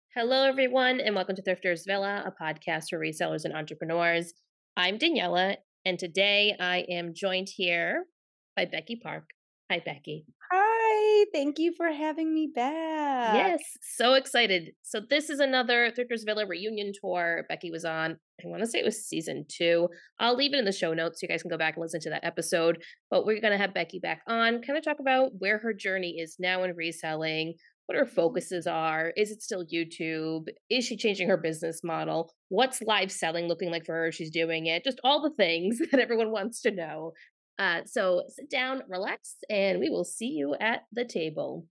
Hello, everyone, and welcome to Thrifters Villa, a podcast for resellers and entrepreneurs. I'm Daniela, and today I am joined here by Becky Park. Hi, Becky. Hi, thank you for having me back. Yes, so excited. So, this is another Thrifters Villa reunion tour Becky was on. I want to say it was season 2. I'll leave it in the show notes so you guys can go back and listen to that episode. But we're going to have Becky back on, kind of talk about where her journey is now in reselling, what her focuses are. Is it still YouTube? Is she changing her business model? What's live selling looking like for her? She's doing it. Just all the things that everyone wants to know. So sit down, relax, and we will see you at the table.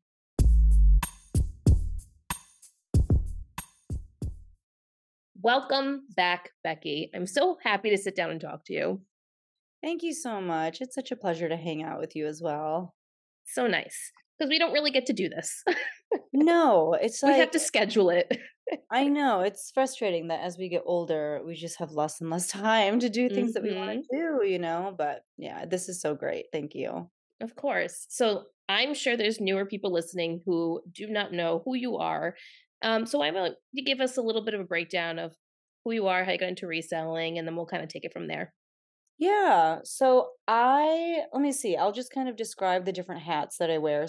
Welcome back, Becky. I'm so happy to sit down and talk to you. Thank you so much. It's such a pleasure to hang out with you as well. So nice. Because we don't really get to do this. No, it's We have like, to schedule it. I know it's frustrating that as we get older, we just have less and less time to do things that we want Hmm. to do. But yeah, this is so great. Thank you. Of course. So I'm sure there's newer people listening who do not know who you are. So I want you to give us a little bit of a breakdown of who you are, how you got into reselling, and then we'll kind of take it from there. Yeah. Let me see. I'll just kind of describe the different hats that I wear.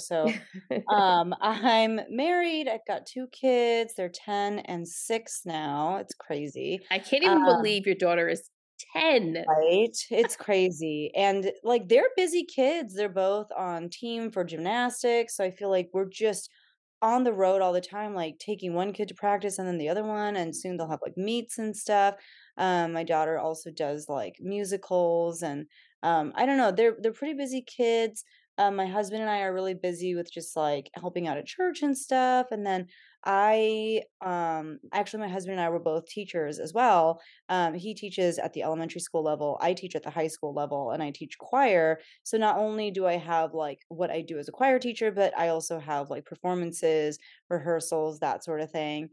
I'm married. I've got two kids. They're 10 and 6 now. It's crazy. I can't even Um, believe your daughter is 10. Right? It's crazy, and, like, they're busy kids, they're both on team for gymnastics, so I feel like we're just on the road all the time, like, taking one kid to practice and then the other one, and soon they'll have, like, meets and stuff. My daughter also does, like, musicals and, I don't know, they're pretty busy kids. My husband and I are really busy with just, like, helping out at church and stuff, and then actually, my husband and I were both teachers as well. He teaches at the elementary school level, I teach at the high school level, and I teach choir. So not only do I have like what I do as a choir teacher, but I also have like performances, rehearsals, that sort of thing.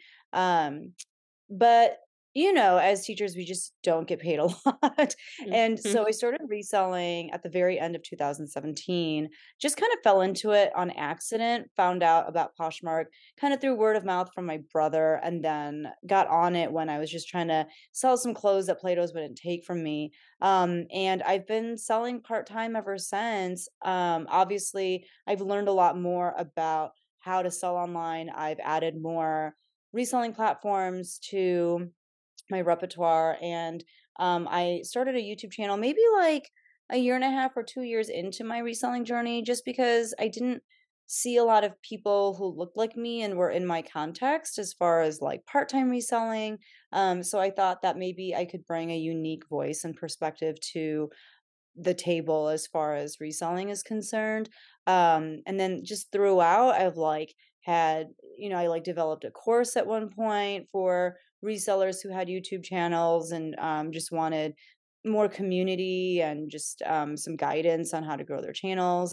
But as teachers, we just don't get paid a lot. And Mhm. so I started reselling at the very end of 2017, just kind of fell into it on accident, found out about Poshmark kind of through word of mouth from my brother, and then got on it when I was just trying to sell some clothes that Plato's wouldn't take from me. And I've been selling part time ever since. Obviously, I've learned a lot more about how to sell online. I've added more reselling platforms to my repertoire, and I started a YouTube channel maybe like a year and a half or 2 years into my reselling journey, just because I didn't see a lot of people who looked like me and were in my context as far as like part-time reselling. So I thought that maybe I could bring a unique voice and perspective to the table as far as reselling is concerned. And then just throughout, I've like had, I like developed a course at one point for resellers who had YouTube channels and just wanted more community and just some guidance on how to grow their channels.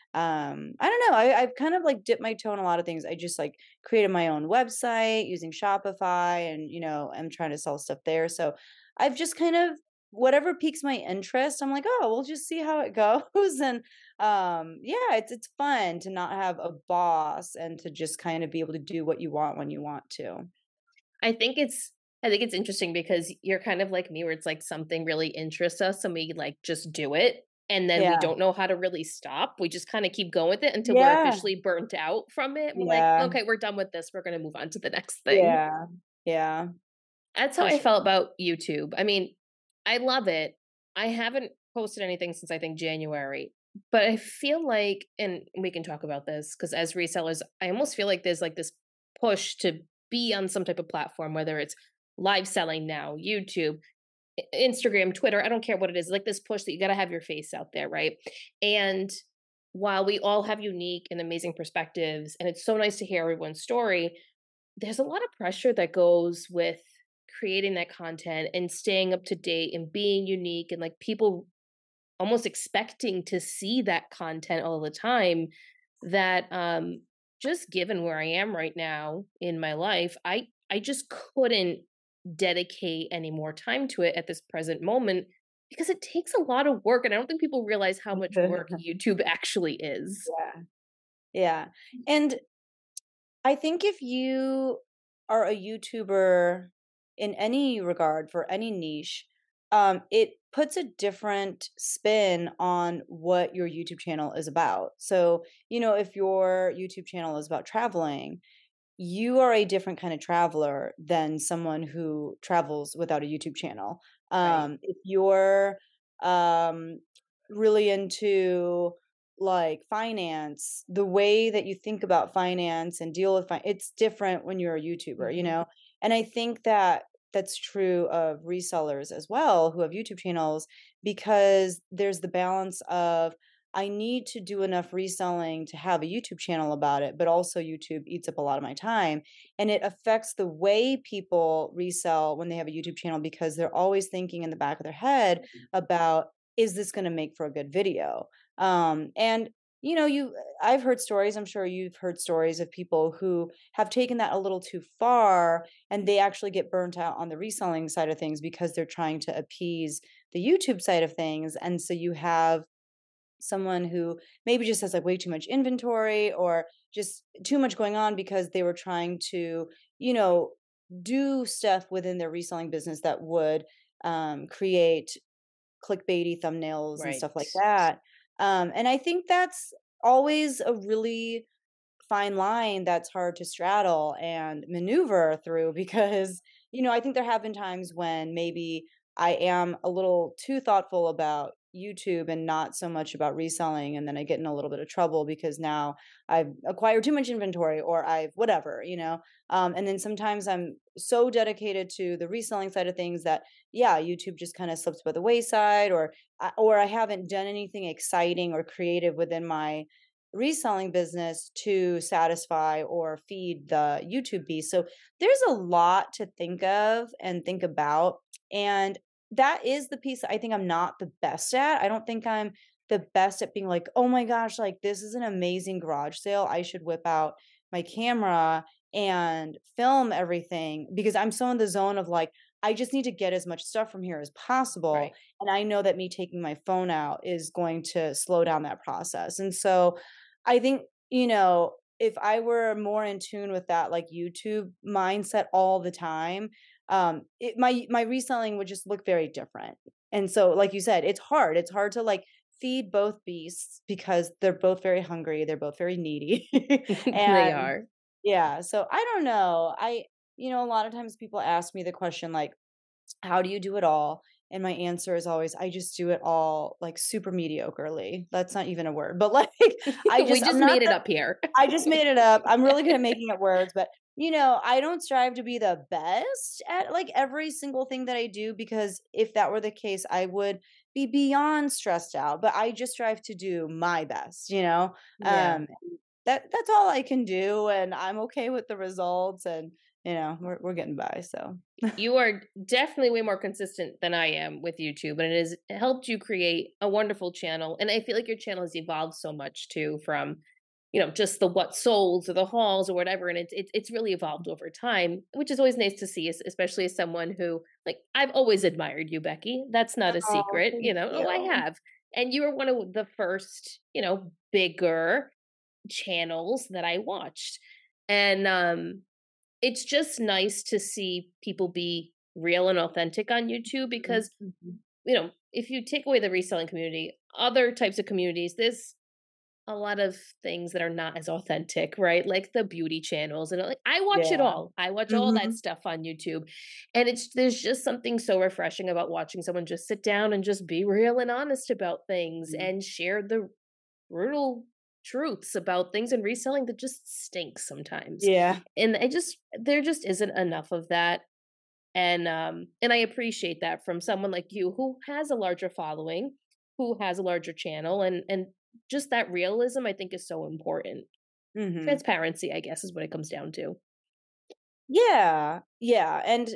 I don't know. I've kind of like dipped my toe in a lot of things. I just like created my own website using Shopify and, I'm trying to sell stuff there. So I've just kind of whatever piques my interest, I'm like, "Oh, we'll just see how it goes," and, yeah, it's fun to not have a boss and to just kind of be able to do what you want when you want to. I think it's I think it's interesting because you're kind of like me where it's like something really interests us and we like just do it and then we Yeah. don't know how to really stop. We just kind of keep going with it until we're Yeah. officially burnt out from it. We're like, Yeah. okay, we're done with this. We're going to move on to the next thing. Yeah. Yeah. That's how For I sure. felt about YouTube. I mean, I love it. I haven't posted anything since I think January, but I feel like, and we can talk about this because as resellers, I almost feel like there's like this push to be on some type of platform, whether it's live selling now, YouTube, Instagram, Twitter, I don't care what it is, like this push that you got to have your face out there, right? And while we all have unique and amazing perspectives, and it's so nice to hear everyone's story, there's a lot of pressure that goes with creating that content and staying up to date and being unique and like people almost expecting to see that content all the time that just given where I am right now in my life, I just couldn't dedicate any more time to it at this present moment because it takes a lot of work and I don't think people realize how much work YouTube actually is. Yeah. Yeah. And I think if you are a YouTuber in any regard for any niche, it puts a different spin on what your YouTube channel is about. So, if your YouTube channel is about traveling, you are a different kind of traveler than someone who travels without a YouTube channel. Right. If you're um, really into like finance, the way that you think about finance and deal with it's different when you're a YouTuber, Mhm. And I think that that's true of resellers as well who have YouTube channels because there's the balance of I need to do enough reselling to have a YouTube channel about it, but also YouTube eats up a lot of my time. And it affects the way people resell when they have a YouTube channel because they're always thinking in the back of their head about, is this going to make for a good video? And I've heard stories, I'm sure you've heard stories of people who have taken that a little too far and they actually get burnt out on the reselling side of things because they're trying to appease the YouTube side of things. And so you have someone who maybe just has like way too much inventory or just too much going on because they were trying to, you know, do stuff within their reselling business that would create clickbaity thumbnails and Right. stuff like that. And I think that's always a really fine line that's hard to straddle and maneuver through because, I think there have been times when maybe I am a little too thoughtful about YouTube and not so much about reselling. And then I get in a little bit of trouble because now I've acquired too much inventory or I've whatever. And then sometimes I'm so dedicated to the reselling side of things that, yeah, YouTube just kind of slips by the wayside or I haven't done anything exciting or creative within my reselling business to satisfy or feed the YouTube beast. So there's a lot to think of and think about. And that is the piece that I think I'm not the best at. I don't think I'm the best at being like, oh my gosh, like this is an amazing garage sale. I should whip out my camera and film everything because I'm so in the zone of like, I just need to get as much stuff from here as possible. Right. And I know that me taking my phone out is going to slow down that process. And so I think, if I were more in tune with that like YouTube mindset all the time, my reselling would just look very different. And so, like you said, it's hard. It's hard to like feed both beasts because they're both very hungry. They're both very needy. They And are. yeah, so I don't know. A lot of times people ask me the question like, how do you do it all? And my answer is always, I just do it all like super mediocrely. That's not even a word, but like, We I'm just not made it the up here. I just made it up. I'm really good at making up words, but I don't strive to be the best at like every single thing that I do because if that were the case, I would be beyond stressed out. But I just strive to do my best. Yeah. Um that's all I can do and I'm okay with the results and we're getting by. So You are definitely way more consistent than I am with YouTube, and it has helped you create a wonderful channel. And I feel like your channel has evolved so much too from, just the what sold or the hauls or whatever. And it's really evolved over time, which is always nice to see, especially as someone who like I've always admired you, Becky. That's not a oh, secret, thank Oh, I you. have. And you were one of the first, bigger channels that I watched. And it's just nice to see people be real and authentic on YouTube Mhm, because, mhm. if you take away the reselling community, other types of communities, there's a lot of things that are not as authentic, right? Like the beauty channels and like I watch it Yeah. all. I watch all that Mhm. stuff on YouTube. And there's just something so refreshing about watching someone just sit down and just be real and honest about things Mhm. and share the brutal truths about things in reselling that just stinks sometimes. Yeah. And there just isn't enough of that. And I appreciate that from someone like you who has a larger following, who has a larger channel and just that realism I think is so important. Mhm. Transparency, I guess, is what it comes down to. Yeah. Yeah, and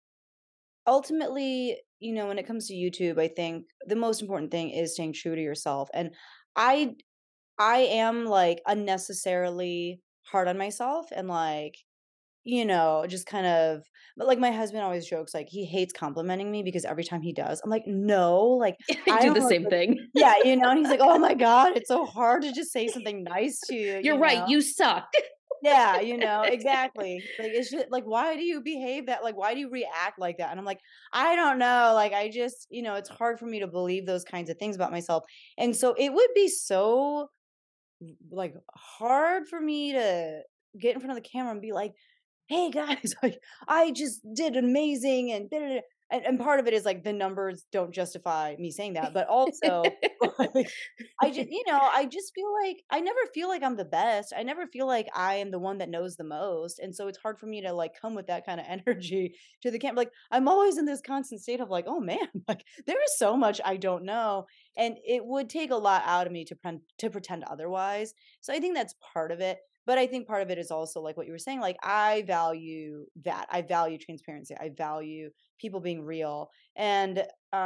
ultimately, when it comes to YouTube, I think the most important thing is staying true to yourself, and I I am, like, unnecessarily hard on myself and, like, just kind of but, like, my husband always jokes, like, he hates complimenting me because every time he does, I'm like, "No, like, I I do don't the look same like" thing. Yeah, and he's like, "Oh my god, it's so hard to just say something nice to you," You're you right, know? you suck. Yeah, exactly. Like, it's just like, why do you behave that like, why do you react like that? And I'm like, I don't know. Like, I just, it's hard for me to believe those kinds of things about myself. And so it would be so like hard for me to get in front of the camera and be like, "Hey guys, like I just did amazing," and da, da, da. And part of it is like the numbers don't justify me saying that, but also like I just feel like I never feel like I'm the best. I never feel like I am the one that knows the most, and so it's hard for me to like come with that kind of energy to the camp. Like I'm always in this constant state of like, oh man, like there is so much I don't know, and it would take a lot out of me to pretend otherwise. So I think that's part of it. But I think part of it is also like what you were saying, like I value that. I value transparency. I value people being real. And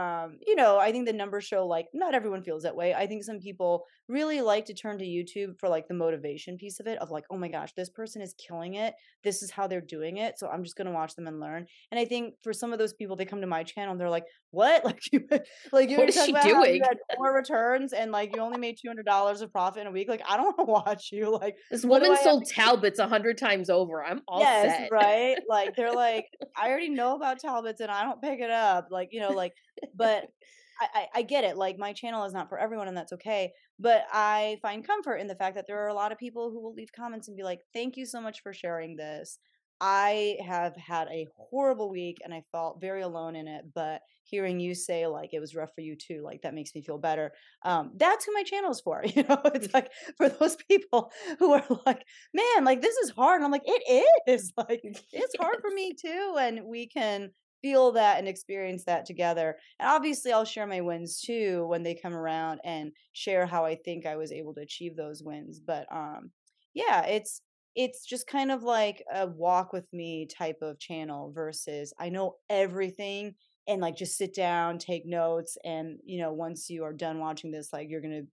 I think the numbers show like not everyone feels that way. I think some people really like to turn to YouTube for like the motivation piece of it of like, oh my gosh, this person is killing it. This is how they're doing it. So I'm just gonna watch them and learn. And I think for some of those people, they come to my channel and they're like, what? Like you're What gonna is talk she about how you doing? had more returns and like you only made $200 of profit in a week. Like, I don't want to watch you. Like, This what do woman I have sold to keep? Talbots 100 times over. I'm all Yes, set. right? Like, they're like, "I already know about Talbots and I don't pick it up." Like, but I get it. Like, my channel is not for everyone and that's okay. But I find comfort in the fact that there are a lot of people who will leave comments and be like, "Thank you so much for sharing this. I have had a horrible week and I felt very alone in it, but hearing you say like it was rough for you too, like that makes me feel better." That's who my channel is for. It's like for those people who are like, man, like this is hard. And I'm like, it is like, it's hard for me too. And we can feel that and experience that together. And obviously I'll share my wins too when they come around and share how I think I was able to achieve those wins. But yeah, it's just kind of like a walk with me type of channel versus I know everything and like just sit down, take notes, and once you are done watching this, like you're gonna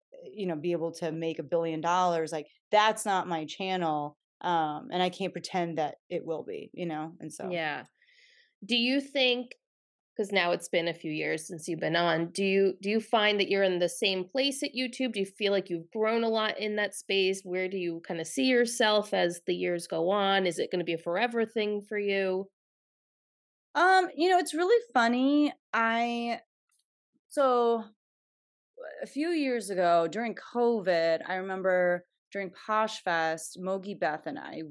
be able to make $1 billion. Like that's not my channel. And I can't pretend that it will be, and so. Yeah. Do you think, because now it's been a few years since you've been on, do you find that you're in the same place at YouTube? Do you feel like you've grown a lot in that space? Where do you kind of see yourself as the years go on? Is it going to be a forever thing for you? It's really funny. So a few years ago during COVID, I remember during Posh Fest, Mogi Beth and I,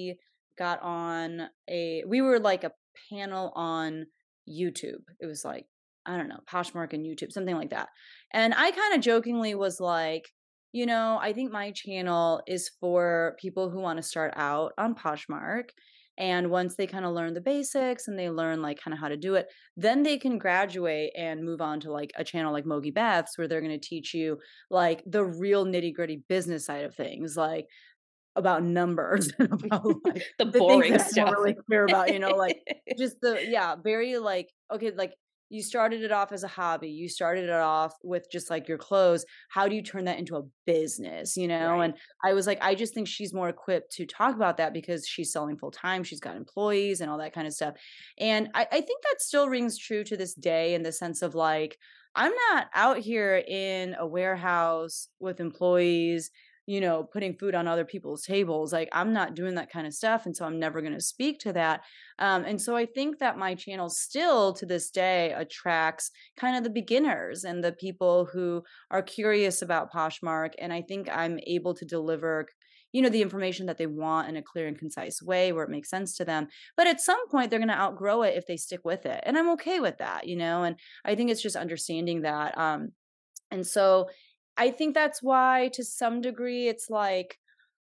we were like a panel on YouTube. It was like, I don't know, Poshmark and YouTube, something like that. And I kind of jokingly was like, I think my channel is for people who want to start out on Poshmark. And once they kind of learn the basics and they learn like kind of how to do it, then they can graduate and move on to like a channel like Mogi Beth's where they're going to teach you like the real nitty-gritty business side of things, like about numbers and about like The the things boring that I don't stuff. really care about, like just very like okay, like you started it off as a hobby. You started it off with just like your clothes. How do you turn that into a business? Right. And I was like, I just think she's more equipped to talk about that because she's selling full time. She's got employees and all that kind of stuff. And I think that still rings true to this day in the sense of like, I'm not out here in a warehouse with employees putting food on other people's tables. Like, I'm not doing that kind of stuff. And so I'm never going to speak to that. And so I think that my channel still to this day attracts kind of the beginners and the people who are curious about Poshmark. And I think I'm able to deliver the information that they want in a clear and concise way where it makes sense to them. But at some point, they're going to outgrow it if they stick with it. And I'm okay with that. And I think it's just understanding that. And so I think that's why, to some degree, it's like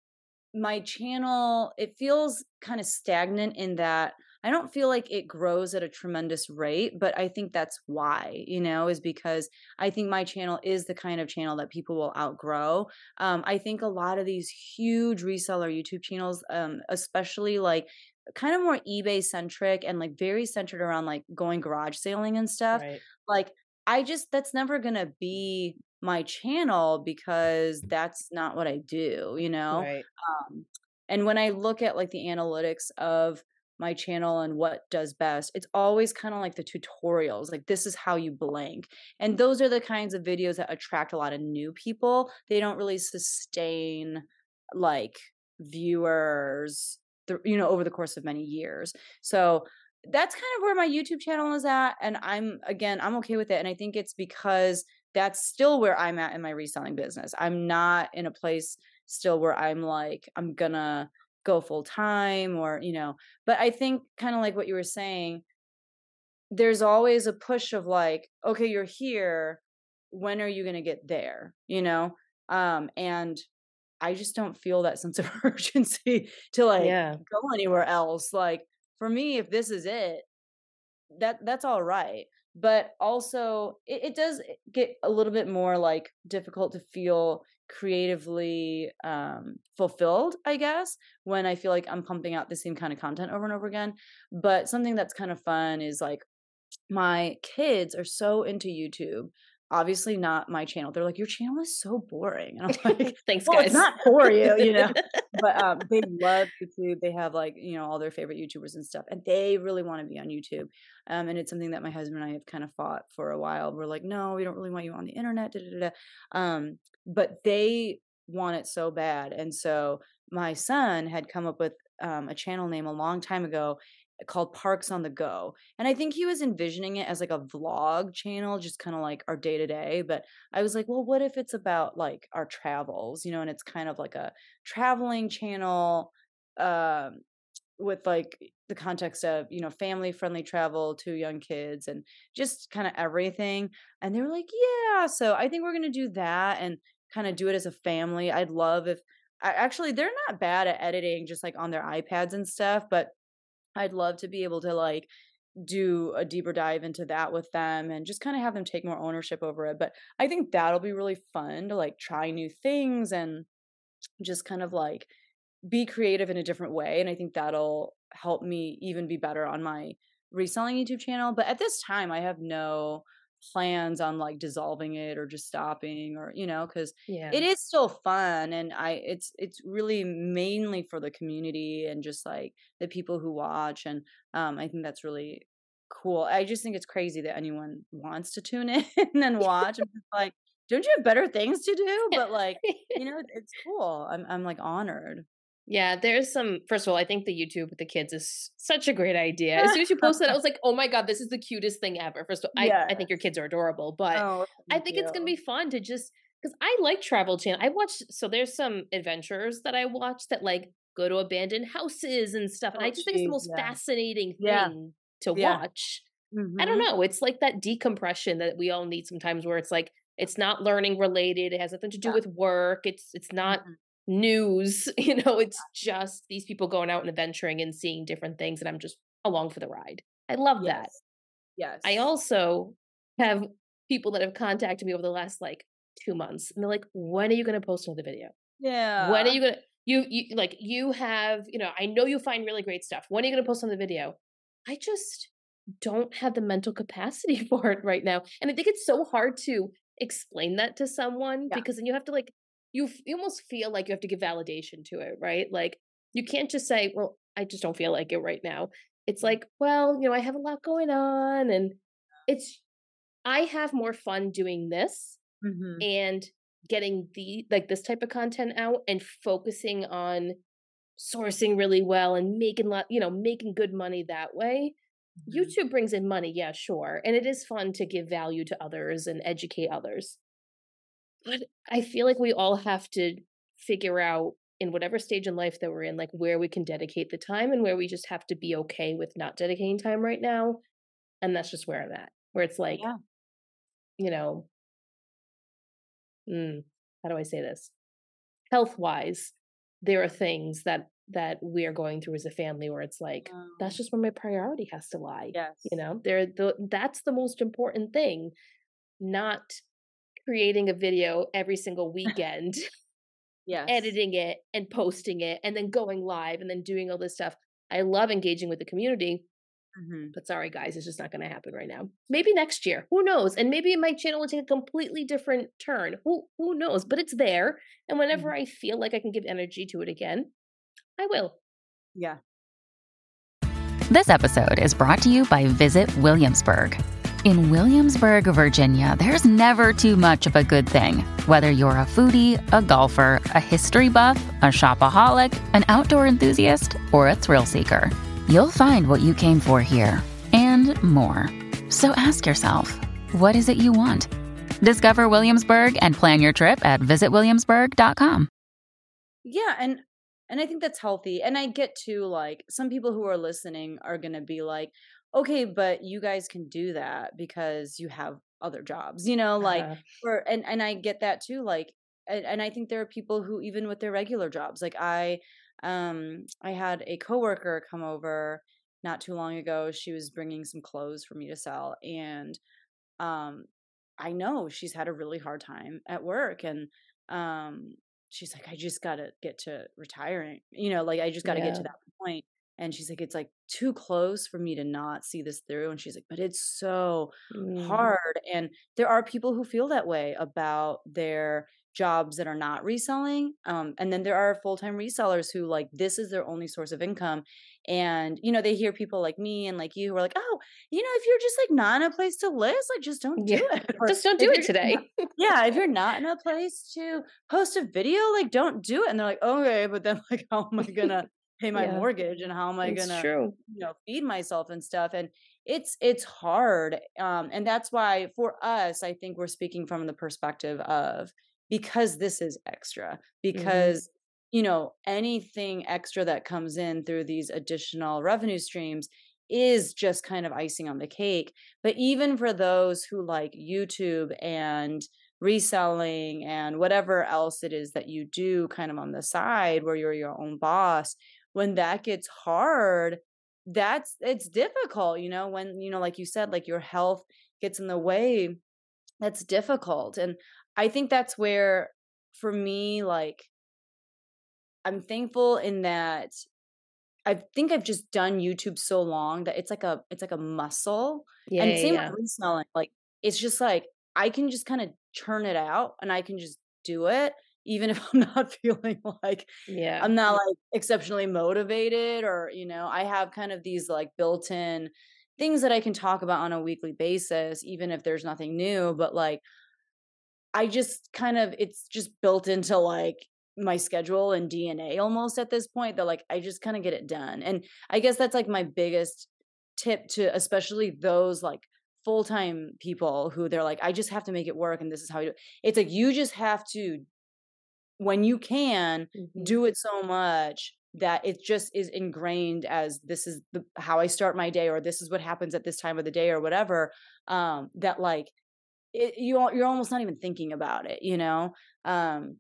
my channel, it feels kind of stagnant in that I don't feel like it grows at a tremendous rate, but I think that's why, is because I think my channel is the kind of channel that people will outgrow. I think a lot of these huge reseller YouTube channels, especially like kind of more eBay centric and like very centered around like going garage sailing and stuff, Right. like that's never going to be my channel because that's not what I do. Right. Um, and when I look at like the analytics of my channel and what does best, it's always kind of like the tutorials, like this is how you blank. And those are the kinds of videos that attract a lot of new people. They don't really sustain like viewers, over the course of many years. So that's kind of where my YouTube channel is at. And I'm okay with it. And I think it's because that's still where I'm at in my reselling business. I'm not in a place still where I'm like, I'm gonna go full time or, but I think kind of like what you were saying, there's always a push of like, okay, you're here. When are you going to get there? And I just don't feel that sense of urgency to like Yeah. go anywhere else. Like for me, if this is it, that's all right. But also it does get a little bit more like difficult to feel creatively fulfilled, I guess, when I feel like I'm pumping out the same kind of content over and over again. But something that's kind of fun is like my kids are so into YouTube. Obviously not my channel. They're like, "Your channel is so boring." And I'm like, Thanks, "Well, it's guys. not for you, But they love YouTube. They have like, all their favorite YouTubers and stuff. And they really want to be on YouTube. And it's something that my husband and I have kind of fought for a while. We're like, "No, we don't really want you on the internet." Da, da, da, da. But they want it so bad. And so my son had come up with a channel name a long time ago called Parks on the Go. And I think he was envisioning it as like a vlog channel, just kind of like our day to day. But I was like, well, what if it's about like our travels, and it's kind of like a traveling channel with like the context of, family friendly travel, 2 young kids, and just kind of everything. And they were like, yeah. So I think we're going to do that and kind of do it as a family. I'd love if actually they're not bad at editing just like on their iPads and stuff, but I'd love to be able to like do a deeper dive into that with them and just kind of have them take more ownership over it. But I think that'll be really fun to like try new things and just kind of like be creative in a different way. And I think that'll help me even be better on my reselling YouTube channel. But at this time, I have no plans on like dissolving it or just stopping or because Yeah. it is still fun, and it's really mainly for the community and just like the people who watch. And I think that's really cool. I just think it's crazy that anyone wants to tune in and watch. I'm just like, don't you have better things to do? But like, it's cool. I'm like honored. Yeah, there's some first of all, I think the YouTube with the kids is such a great idea. As soon as you posted it, I was like, "Oh my god, this is the cutest thing ever." First of all, I Yeah. think your kids are adorable, but Oh, I thank think it's gonna you. be fun to just because I like Travel Channel. I watch so there's some adventures that I watch that like go to abandoned houses and stuff, and I Oh, just think it's the geez, most yeah. fascinating Yeah, thing to yeah. watch. I don't Mhm. know, it's like that decompression that we all need sometimes where it's like, it's not learning related, it has nothing to do Yeah. with work, it's not Mhm. news, it's just these people going out and adventuring and seeing different things, and I'm just along for the ride. I love that. Yes. I Yes. also have people that have contacted me over the last, like, 2 months, and they're like, "When are you gonna post another video? When are Yeah. you gonna you like, you have I know you find really great stuff. When are you gonna post another video?" I just don't have the mental capacity for it right now, and I think it's so hard to explain that to someone Yeah. because then you have to, like you almost feel like you have to give validation to it, right? Like, you can't just say, "Well, I just don't feel like it right now." It's Mm. like, "Well, I have a lot going on," and it's I have more fun doing this Mhm. and getting this type of content out and focusing on sourcing really well and making good money that way. Mhm. YouTube brings in money, yeah, sure. And it is fun to give value to others and educate others. But I feel like we all have to figure out in whatever stage in life that we're in, like where we can dedicate the time and where we just have to be okay with not dedicating time right now. And that's just where I'm at. Where it's like, Yeah. you know, how do I say this? Health wise, there are things that we are going through as a family where it's like that's Um, just where my priority has to lie. yes. That's the most important thing, not creating a video every single weekend, Yes. editing it and posting it and then going live and then doing all this stuff. I love engaging with the community, Mhm. but sorry guys, it's just not going to happen right now. Maybe next year. Who knows? And maybe my channel will take a completely different turn. Who knows? But it's there, and Mhm. whenever I feel like I can give energy to it again, I will. Yeah. This episode is brought to you by Visit Williamsburg. In Williamsburg, Virginia, there's never too much of a good thing. Whether you're a foodie, a golfer, a history buff, a shopaholic, an outdoor enthusiast, or a thrill seeker, you'll find what you came for here and more. So ask yourself, what is it you want? Discover Williamsburg and plan your trip at visitwilliamsburg.com. Yeah, and I think that's healthy. And I get to like some people who are listening are going to be like, "Okay, but you guys can do that because you have other jobs." Like Uh-huh. and I get that too like and I think there are people who even with their regular jobs. Like I had a coworker come over not too long ago. She was bringing some clothes for me to sell and um I know she's had a really hard time at work and um she's like I just got to get to retiring. Like I just got to get Yeah. to that point. And she's like it's like too close for me to not see this through and she's like but it's so Mm. hard and there are people who feel that way about their jobs that are not reselling and then there are full-time resellers who like this is their only source of income and they hear people like me and like you who are like oh if you're just like not in a place to list, like just don't Yeah. do it. Or Just don't do if it you're just not, today. yeah, if you're not in a place to post a video, like don't do it. And they're like, okay, but then like how am I gonna pay my Yeah, mortgage and how am I it's gonna, true. feed myself and stuff? And it's hard. And that's why for us, I think we're speaking from the perspective of because this is extra, Mhm. because anything extra that comes in through these additional revenue streams is just kind of icing on the cake. But even for those who like YouTube and reselling and whatever else it is that you do kind of on the side where you're your own boss, when that gets hard, it's difficult, when, like you said, like your health gets in the way, that's difficult. And I think that's where for me, like I'm thankful in that I think I've just done YouTube so long that it's like a muscle, Yeah, and yeah, same yeah. with reselling, like, it's just like, I can just kinda churn it out, and I can just do it, even if I'm not feeling like Yeah. I'm not, like, exceptionally motivated or, I have kind of these, like, built-in things that I can talk about on a weekly basis, even if there's nothing new, but, like, I just kind of it's just built into, like, my schedule and DNA almost at this point that, like, I just kinda get it done, and I guess that's, like, my biggest tip to especially those, like, full-time people who they're like, "I just have to make it work, and this is how I do it." It's like, you just have to, when you can, Mhm. do it so much that it just is ingrained as this is how I start my day, or this is what happens at this time of the day or whatever, that, like, you're almost not even thinking about it, Um,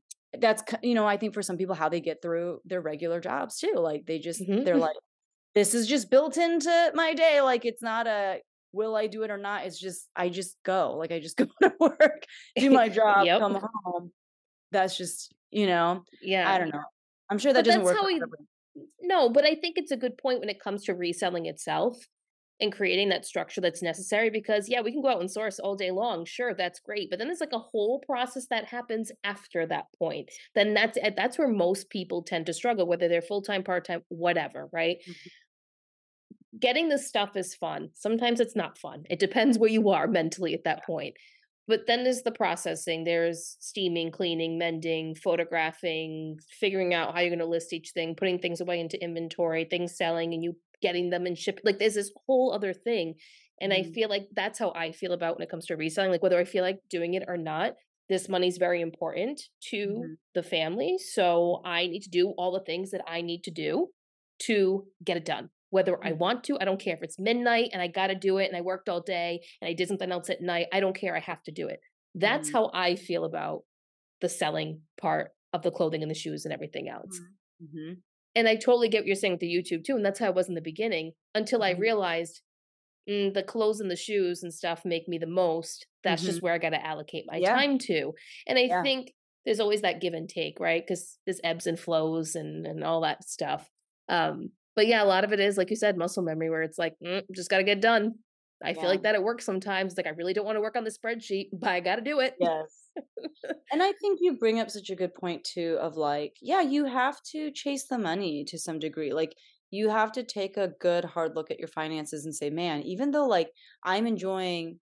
I think for some people how they get through their regular jobs too. Like they're Mhm. like, this is just built into my day. Like it's not a will I do it or not? It's just I just go. Like I just go to work, do my job, Yep. come home. That's just, I Yeah. don't know. I'm sure that But doesn't that's work how for we everybody. no, but I think it's a good point when it comes to reselling itself and creating that structure that's necessary because yeah, we can go out and source all day long. Sure, that's great. But then there's like a whole process that happens after that point. Then that's where most people tend to struggle, whether they're full-time, part-time, whatever, right? Mhm. Getting this stuff is fun. Sometimes it's not fun. It depends where you are mentally at that point. But then there's the processing. There's steaming, cleaning, mending, photographing, figuring out how you're going to list each thing, putting things away into inventory, things selling, and you getting them and ship. Like there's this whole other thing. And I Mhm. feel like that's how I feel about when it comes to reselling. Like whether I feel like doing it or not, this money's very important to Mhm. the family. So I need to do all the things that I need to do to get it done. Whether I Mhm. want to, I don't care if it's midnight and I got to do it and I worked all day and I did something else at night. I don't care. I have to do it. That's Mhm. how I feel about the selling part of the clothing and the shoes and everything else. Mhm. Mhm. And I totally get what you're saying with the YouTube too. And that's how I was in the beginning until I Mhm. realized the clothes and the shoes and stuff make me the most. That's Mhm. just where I got to allocate my Yeah. time to. And I Yeah. think there's always that give and take, right? Because there's ebbs and flows and all that stuff. But yeah, a lot of it is like you said, muscle memory, where it's like just got to get done. I feel Yeah. like that at work sometimes. Like I really don't want to work on the spreadsheet, but I got to do it. Yes. And I think you bring up such a good point too of like, yeah, you have to chase the money to some degree. Like you have to take a good hard look at your finances and say, man, even though like I'm enjoying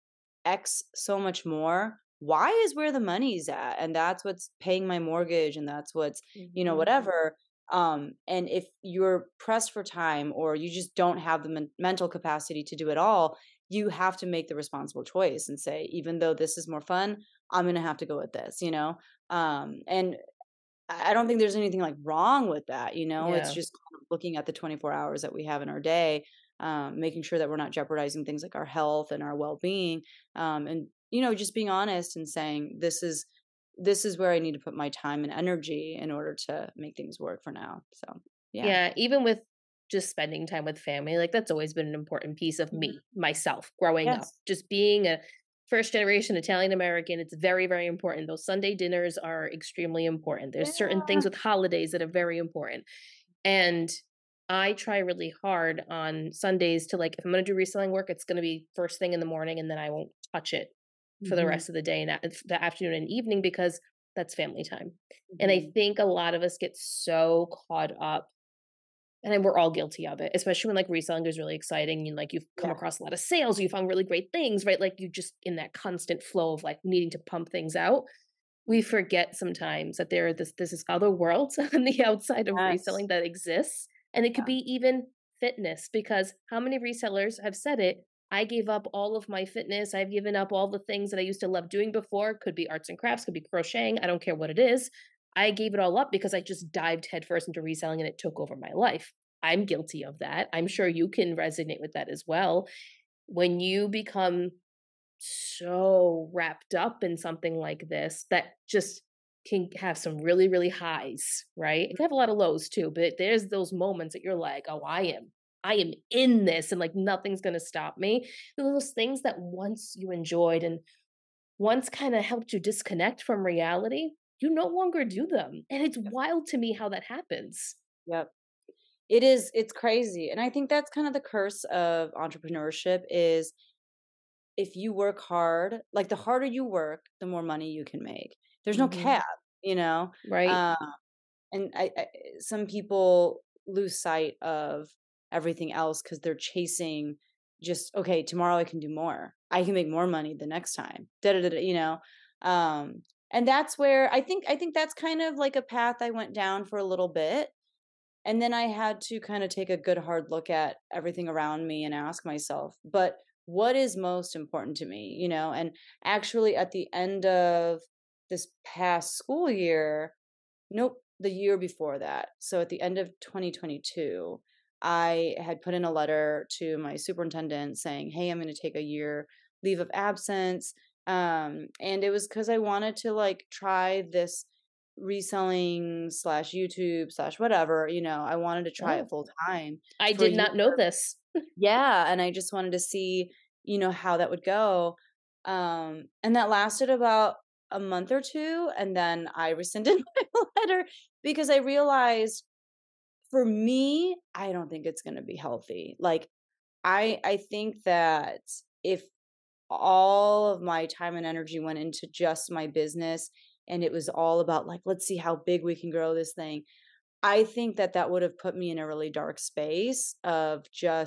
X so much more. Y is where the money's at, and that's what's paying my mortgage, and that's what's, Mhm. whatever. And if you're pressed for time or you just don't have the mental capacity to do it all, you have to make the responsible choice and say, even though this is more fun, I'm going to have to go with this. And I don't think there's anything like wrong with that. It's Yeah. just kind of looking at the 24 hours that we have in our day, making sure that we're not jeopardizing things like our health and our well-being. And just being honest and saying, this is where I need to put my time and energy in order to make things work for now. So, yeah. Yeah, even with just spending time with family, like that's always been an important piece of Mhm. me, myself, growing up. Yes. Just being a first generation Italian American, it's very, very important. Those Sunday dinners are extremely important. There's certain Yeah. things with holidays that are very important. And I try really hard on Sundays to like, if I'm going to do reselling work, it's going to be first thing in the morning and then I won't touch it for the Mhm. rest of the day and the afternoon and evening because that's family time. And I Mhm. think a lot of us get so caught up and we're all guilty of it, especially when like reselling is really exciting and like you've come Yeah. across a lot of sales, you found really great things, right? Like you just in that constant flow of like needing to pump things out. We forget sometimes that there are this is other worlds on the outside of Yes. reselling that exists. And it could Yeah. be even fitness because how many resellers have said it? I gave up all of my fitness. I've given up all the things that I used to love doing before. Could be arts and crafts, could be crocheting. I don't care what it is. I gave it all up because I just dived headfirst into reselling and it took over my life. I'm guilty of that. I'm sure you can resonate with that as well. When you become so wrapped up in something like this that just can have some really, really highs, right? It can have a lot of lows too, but there's those moments that you're like, oh, I am in this and like nothing's gonna stop me. Those things that once you enjoyed and once kind of helped you disconnect from reality, you no longer do them. And it's wild to me how that happens. Yep. It's crazy. And I think that's kind of the curse of entrepreneurship is if you work hard, like the harder you work, the more money you can make. There's no Hmm. cap, you know? Right. Uh, and some people lose sight of everything else because they're chasing just, okay, tomorrow I can do more. I can make more money the next time. Da da da, Um, and that's where I think that's kind of like a path I went down for a little bit. And then I had to kind of take a good hard look at everything around me and ask myself, but what is most important to me? And actually, at the end of this past school year, nope, the year before that. So at the end of 2022, I had put in a letter to my superintendent saying, hey, I'm going to take a year leave of absence. And it was because I wanted to like try this reselling slash YouTube slash whatever. I wanted to try it Oh, full time I for a did year. not know this. Yeah. And I just wanted to see how that would go. And that lasted about a month or two. And then I rescinded my letter because I realized for me, I don't think it's going to be healthy. Like, I think that if all of my time and energy went into just my business and it was all about like, let's see how big we can grow this thing, I think that that would have put me in a really dark space of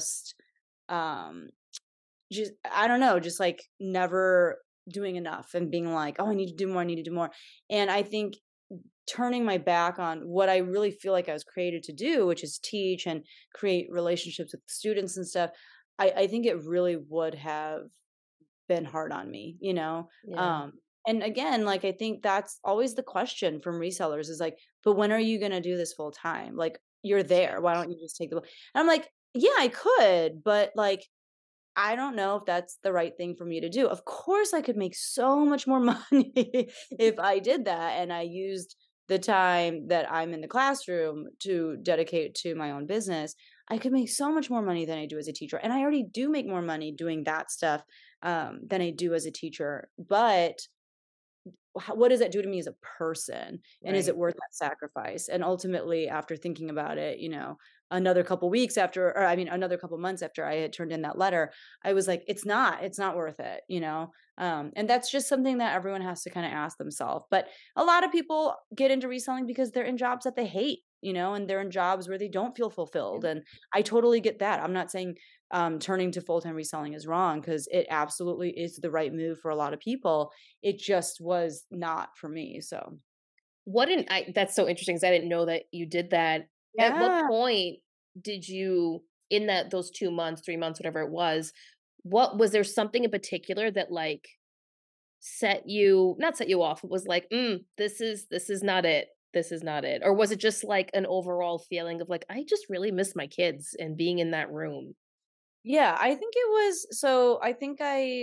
um just I don't know, just like never doing enough and being like, oh, I need to do more, I need to do more. And I think turning my back on what I really feel like I was created to do, which is teach and create relationships with students and stuff, I think it really would have been hard on me. Yeah. And again, like I think that's always the question from resellers is like, but when are you going to do this full time? Like you're there. Why don't you just take the and I'm like, yeah, I could, but like I don't know if that's the right thing for me to do. Of course, I could make so much more money if I did that and I used the time that I'm in the classroom to dedicate to my own business. I could make so much more money than I do as a teacher. And I already do make more money doing that stuff than I do as a teacher. But what does that do to me as a person, and is Right. it worth that sacrifice? And ultimately, after thinking about it, another couple weeks after, or I mean another couple months after I had turned in that letter, I was like, it's not worth it. And that's just something that everyone has to kind of ask themselves. But a lot of people get into reselling because they're in jobs that they hate, and they're in jobs where they don't feel fulfilled. Yeah. And I totally get that. I'm not saying turning to full-time reselling is wrong, because it absolutely is the right move for a lot of people. It just was not for me. So that's so interesting because I didn't know that you did that. At what yeah. point did you, in those 2 months, 3 months, whatever it was, was there something in particular that like not set you off, it was like, this is not it. This is not it. Or was it just like an overall feeling of like, I just really miss my kids and being in that room? Yeah, I think it was, so I think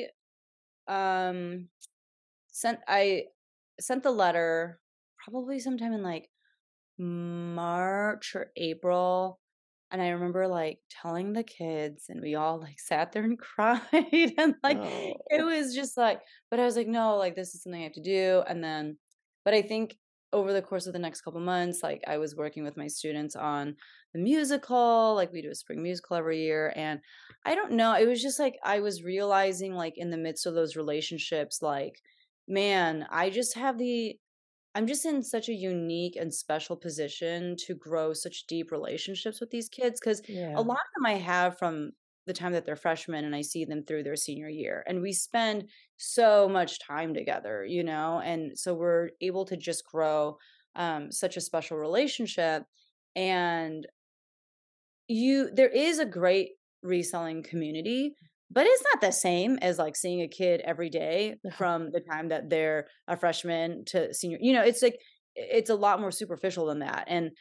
um I sent the letter probably sometime in like March or April. And I remember like telling the kids, and we all like sat there and cried. And like it Oh. was just like, but I was like, no, like this is something I have to do. And then, but I think over the course of the next couple months, like I was working with my students on the musical, like we do a spring musical every year. And I don't know, it was just like I was realizing, like in the midst of those relationships, like, man, I'm just in such a unique and special position to grow such deep relationships with these kids, because a Yeah. lot of them I have from the time that they're freshmen, and I see them through their senior year. And we spend so much time together, and so we're able to just grow such a special relationship. And there is a great reselling community, but it's not the same as like seeing a kid every day No. from the time that they're a freshman to senior. It's like it's a lot more superficial than that. And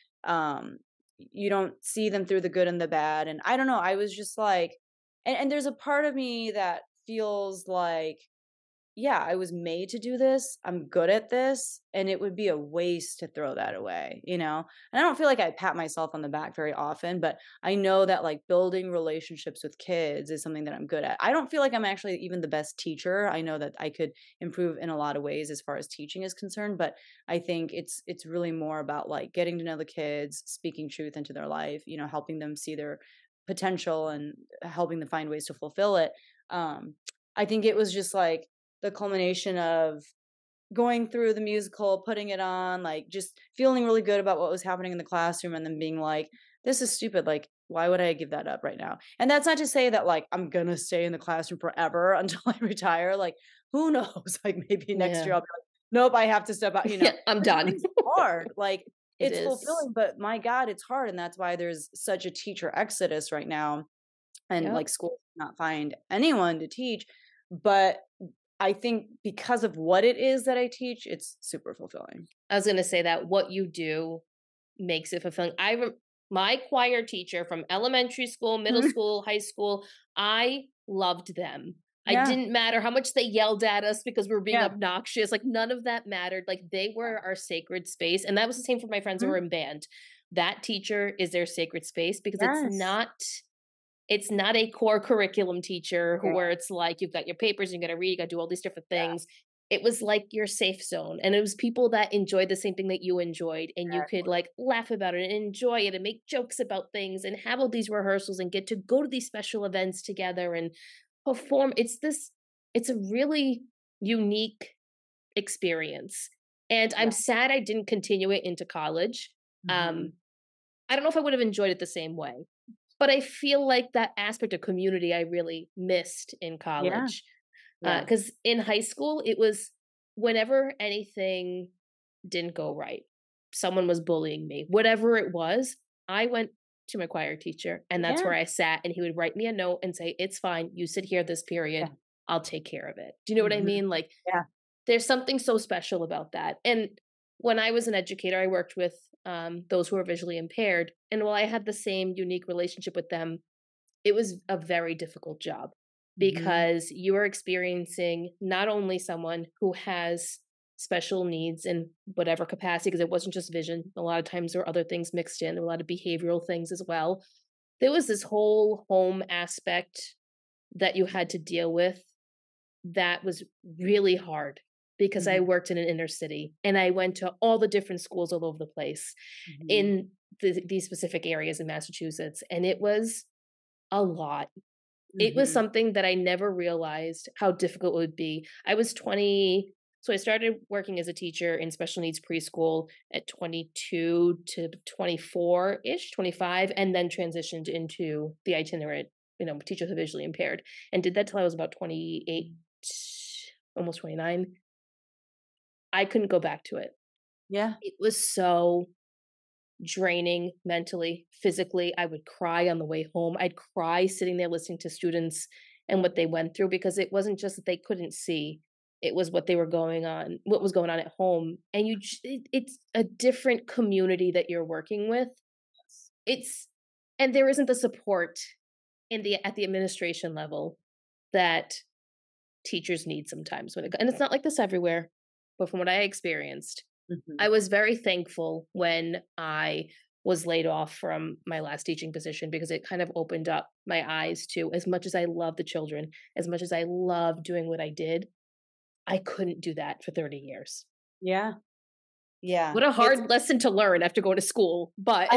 you don't see them through the good and the bad. And I don't know, I was just like, and there's a part of me that feels like, yeah, I was made to do this. I'm good at this. And it would be a waste to throw that away. And I don't feel like I pat myself on the back very often, but I know that like building relationships with kids is something that I'm good at. I don't feel like I'm actually even the best teacher. I know that I could improve in a lot of ways as far as teaching is concerned, but I think it's really more about like getting to know the kids, speaking truth into their life, helping them see their potential and helping them find ways to fulfill it. Um, I think it was just like the culmination of going through the musical, putting it on, like just feeling really good about what was happening in the classroom, and then being like, this is stupid. Like, why would I give that up right now? And that's not to say that like I'm gonna stay in the classroom forever until I retire. Like, who knows? Like maybe next year Yeah. I'll be like, nope, I have to step out, Yeah, I'm because it done. is hard. Like It it's is. fulfilling, but my God, it's hard. And that's why there's such a teacher exodus right now. And Yep. like schools cannot find anyone to teach. But I think because of what it is that I teach, it's super fulfilling. I was gonna say that what you do makes it fulfilling. My choir teacher from elementary school, middle Mhm. school, high school, I loved them. I Yeah, didn't matter how much they yelled at us because we were being yeah, obnoxious. Like none of that mattered. Like they were our sacred space. And that was the same for my friends who mhm, were in band. That teacher is their sacred space because yes. it's not a core curriculum teacher Yeah, where it's like you've got your papers, you got to read, you got to do all these different yeah, things. It was like your safe zone. And it was people that enjoyed the same thing that you enjoyed. And you could exactly. like laugh about it and enjoy it and make jokes about things and have all these rehearsals and get to go to these special events together and perform. It's a really unique experience. And I'm Yeah. sad I didn't continue it into college. Mhm. Um, I don't know if I would have enjoyed it the same way. But I feel like that aspect of community I really missed in Yeah, college. yeah. Because in high school, it was whenever anything didn't go right, someone was bullying me, whatever it was, I went to my choir teacher, and that's Yeah, where I sat, and he would write me a note and say, "It's fine. You sit here this yeah. period. I'll take care of it." Do you know what I Mhm. mean? Like, Yeah, there's something so special about that. And when I was an educator, I worked with those who are visually impaired. And while I had the same unique relationship with them, it was a very difficult job mhm. because you are experiencing not only someone who has special needs in whatever capacity, because it wasn't just vision. A lot of times there were other things mixed in, a lot of behavioral things as well. There was this whole home aspect that you had to deal with that was really hard because I Mhm, worked in an inner city and I went to all the different schools all over the place mhm, in these specific areas in Massachusetts. And it was a lot. It was mhm. something that I never realized how difficult it would be. I was 20. So I started working as a teacher in special needs preschool at 22 to 24 ish, 25, and then transitioned into the itinerant teachers are visually impaired, and did that till I was about 28, almost 29. I couldn't go back to it. Yeah. It was so draining mentally, physically. I would cry on the way home. I'd cry sitting there listening to students and what they went through, because it wasn't just that they couldn't see. It was what was going on at home. And it's a different community that you're working with. And there isn't the support at the administration level that teachers need sometimes and it's not like this everywhere, but from what I experienced, I was very thankful when I was laid off from my last teaching position, because it kind of opened up my eyes to, as much as I love the children, as much as I love doing what I did, I couldn't do that for 30 years. Yeah. Yeah. What a hard lesson to learn after going to school, but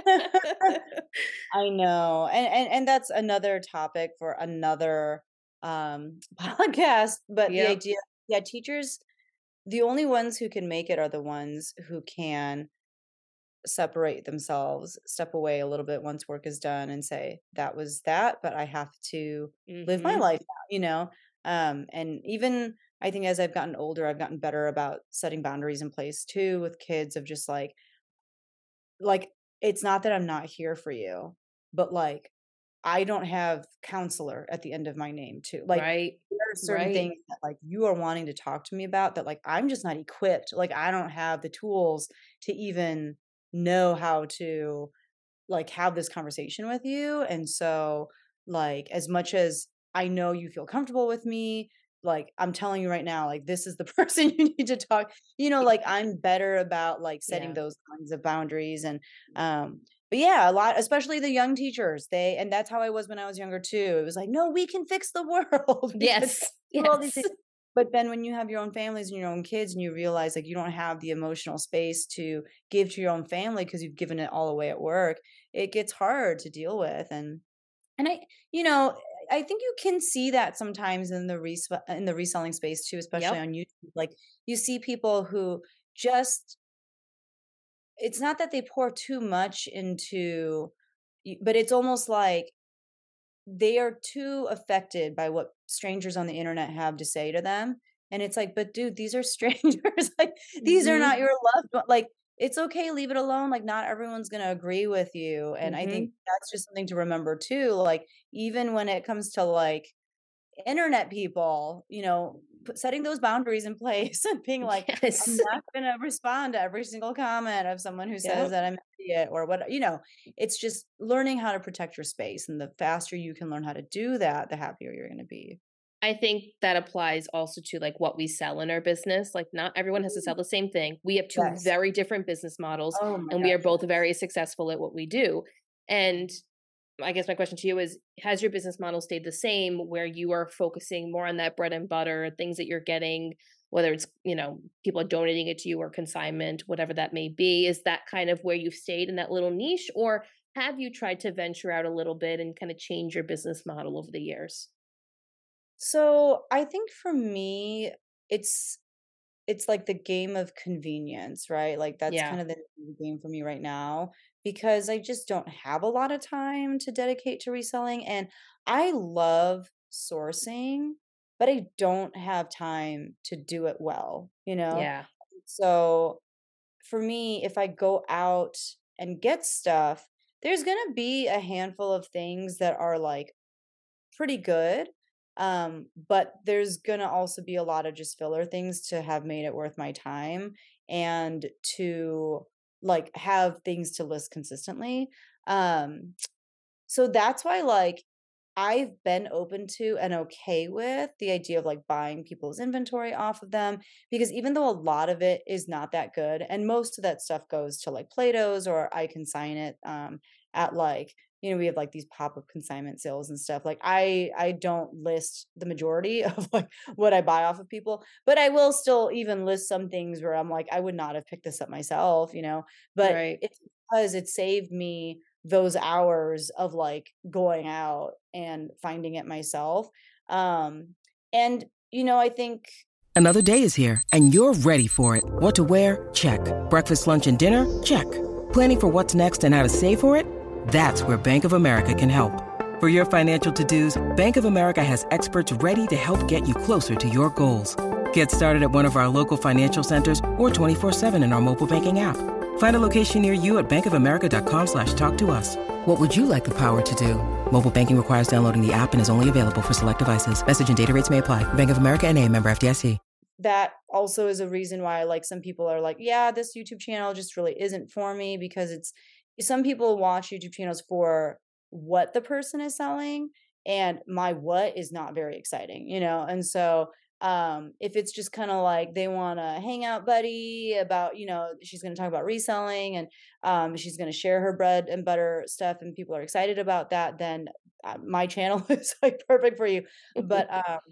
I know. And that's another topic for another podcast, but the idea, teachers, the only ones who can make it are the ones who can separate themselves, step away a little bit once work is done and say, that was that, but I have to live my life now, and even I think as I've gotten older, I've gotten better about setting boundaries in place too with kids, of just like, it's not that I'm not here for you, but like, I don't have counselor at the end of my name too. Like, right. There are certain things that like you are wanting to talk to me about that like I'm just not equipped. Like, I don't have the tools to even know how to like have this conversation with you. And so like, as much as I know you feel comfortable with me, like I'm telling you right now, like this is the person you need to talk, like I'm better about like setting those kinds of boundaries. And but yeah, a lot, especially the young teachers, and that's how I was when I was younger too. It was like, no, we can fix the world. Yes. All these things. But then when you have your own families and your own kids and you realize like you don't have the emotional space to give to your own family because you've given it all away at work, it gets hard to deal with. And I think you can see that sometimes in the reselling space too, especially on YouTube. Like you see people who just, it's not that they pour too much into, but it's almost like they are too affected by what strangers on the internet have to say to them. And it's like, but dude, these are strangers. Like these are not your loved one. Like, it's okay, leave it alone. Like not everyone's going to agree with you. And I think that's just something to remember too. Like even when it comes to like internet people, setting those boundaries in place and being like, I'm not going to respond to every single comment of someone who says that I'm an idiot or what, it's just learning how to protect your space. And the faster you can learn how to do that, the happier you're going to be. I think that applies also to like what we sell in our business. Like not everyone has to sell the same thing. We have two very different business models and we are both very successful at what we do. And I guess my question to you is, has your business model stayed the same where you are focusing more on that bread and butter, things that you're getting, whether it's, people are donating it to you or consignment, whatever that may be? Is that kind of where you've stayed in that little niche, or have you tried to venture out a little bit and kind of change your business model over the years? So I think for me, it's like the game of convenience, right? Like that's kind of the game for me right now, because I just don't have a lot of time to dedicate to reselling. And I love sourcing, but I don't have time to do it well, Yeah. So for me, if I go out and get stuff, there's going to be a handful of things that are like pretty good. But there's gonna also be a lot of just filler things to have made it worth my time and to like have things to list consistently. So that's why like I've been open to and okay with the idea of like buying people's inventory off of them, because even though a lot of it is not that good, and most of that stuff goes to like Plato's, or I consign it at like, we have like these pop-up consignment sales and stuff. Like I don't list the majority of like what I buy off of people, but I will still even list some things where I'm like, I would not have picked this up myself, but it's because it saved me those hours of like going out and finding it myself. And I think another day is here and you're ready for it. What to wear? Check. Breakfast, lunch, and dinner? Check. Planning for what's next and how to save for it? That's where Bank of America can help. For your financial to-dos, Bank of America has experts ready to help get you closer to your goals. Get started at one of our local financial centers or 24/7 in our mobile banking app. Find a location near you at bankofamerica.com/talktous. What would you like the power to do? Mobile banking requires downloading the app and is only available for select devices. Message and data rates may apply. Bank of America N.A., member FDIC. That also is a reason why like some people are like, yeah, this YouTube channel just really isn't for me, because some people watch YouTube channels for what the person is selling, and my what is not very exciting, and so if it's just kind of like they want to hang out buddy about, she's going to talk about reselling, and she's going to share her bread and butter stuff, and people are excited about that, then my channel is like perfect for you. But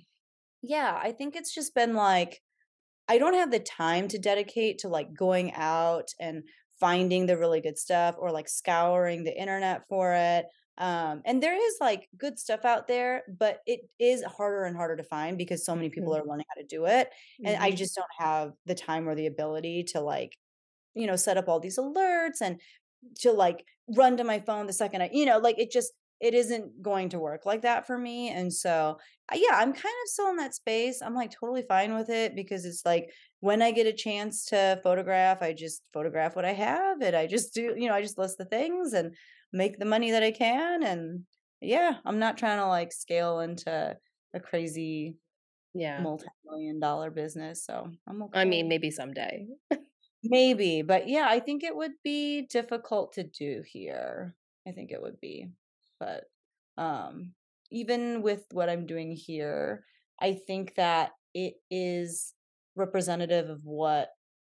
yeah, I think it's just been like I don't have the time to dedicate to like going out and finding the really good stuff, or like scouring the internet for it. And there is like good stuff out there, but it is harder and harder to find because so many people are learning how to do it. And I Mhm. just don't have the time or the ability to like, set up all these alerts and to like run to my phone the second like it isn't going to work like that for me. And so, yeah, I'm kind of still in that space. I'm like totally fine with it, because it's like when I get a chance to photograph, I just photograph what I have, and I just do, I just list the things and make the money that I can. And yeah, I'm not trying to like scale into a crazy Yeah. multi-million-dollar business. So I'm I okay. mean, maybe someday. Maybe, but yeah, I think it would be difficult to do here. I think it would be. But um even with what I'm doing here, I think that it is representative of what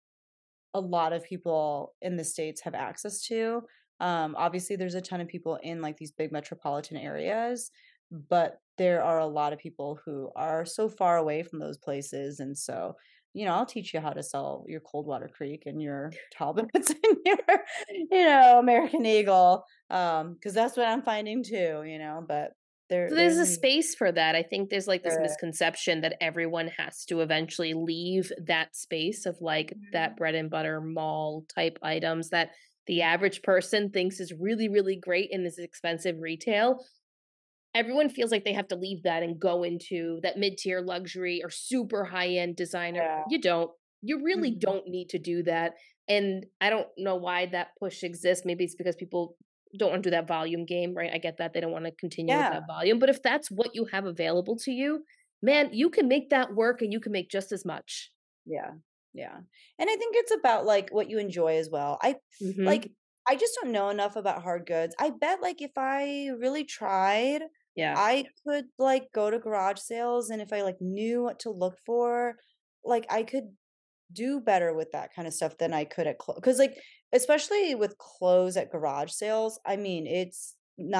a lot of people in the States have access to. Obviously there's a ton of people in like these big metropolitan areas, but there are a lot of people who are so far away from those places. And so, I'll teach you how to sell your Coldwater Creek and your Talbots and your, American Eagle. Because that's what I'm finding too, but So there's there's a a need space for that. I think there's like this for it. misconception that everyone has to eventually leave that space of like that Mhm. bread and butter mall type items that the average person thinks is really, really great in this expensive retail. Everyone feels like they have to leave that and go into that mid-tier luxury or super high-end designer. Yeah. You don't. You really Mhm. don't need to do that. And I don't know why that push exists. Maybe it's because people don't want to do that volume game, right? I get that. They don't want to continue with Yeah. that volume. But if that's what you have available to you, man, you can make that work and you can make just as much. Yeah. Yeah. And I think it's about like what you enjoy as well. Mhm. Like I just don't know enough about hard goods. I bet like if I really tried, Yeah. I could like go to garage sales, and if I like knew what to look for, like I could do better with that kind of stuff than I could at clothes. Cuz like especially with clothes at garage sales, I mean, it's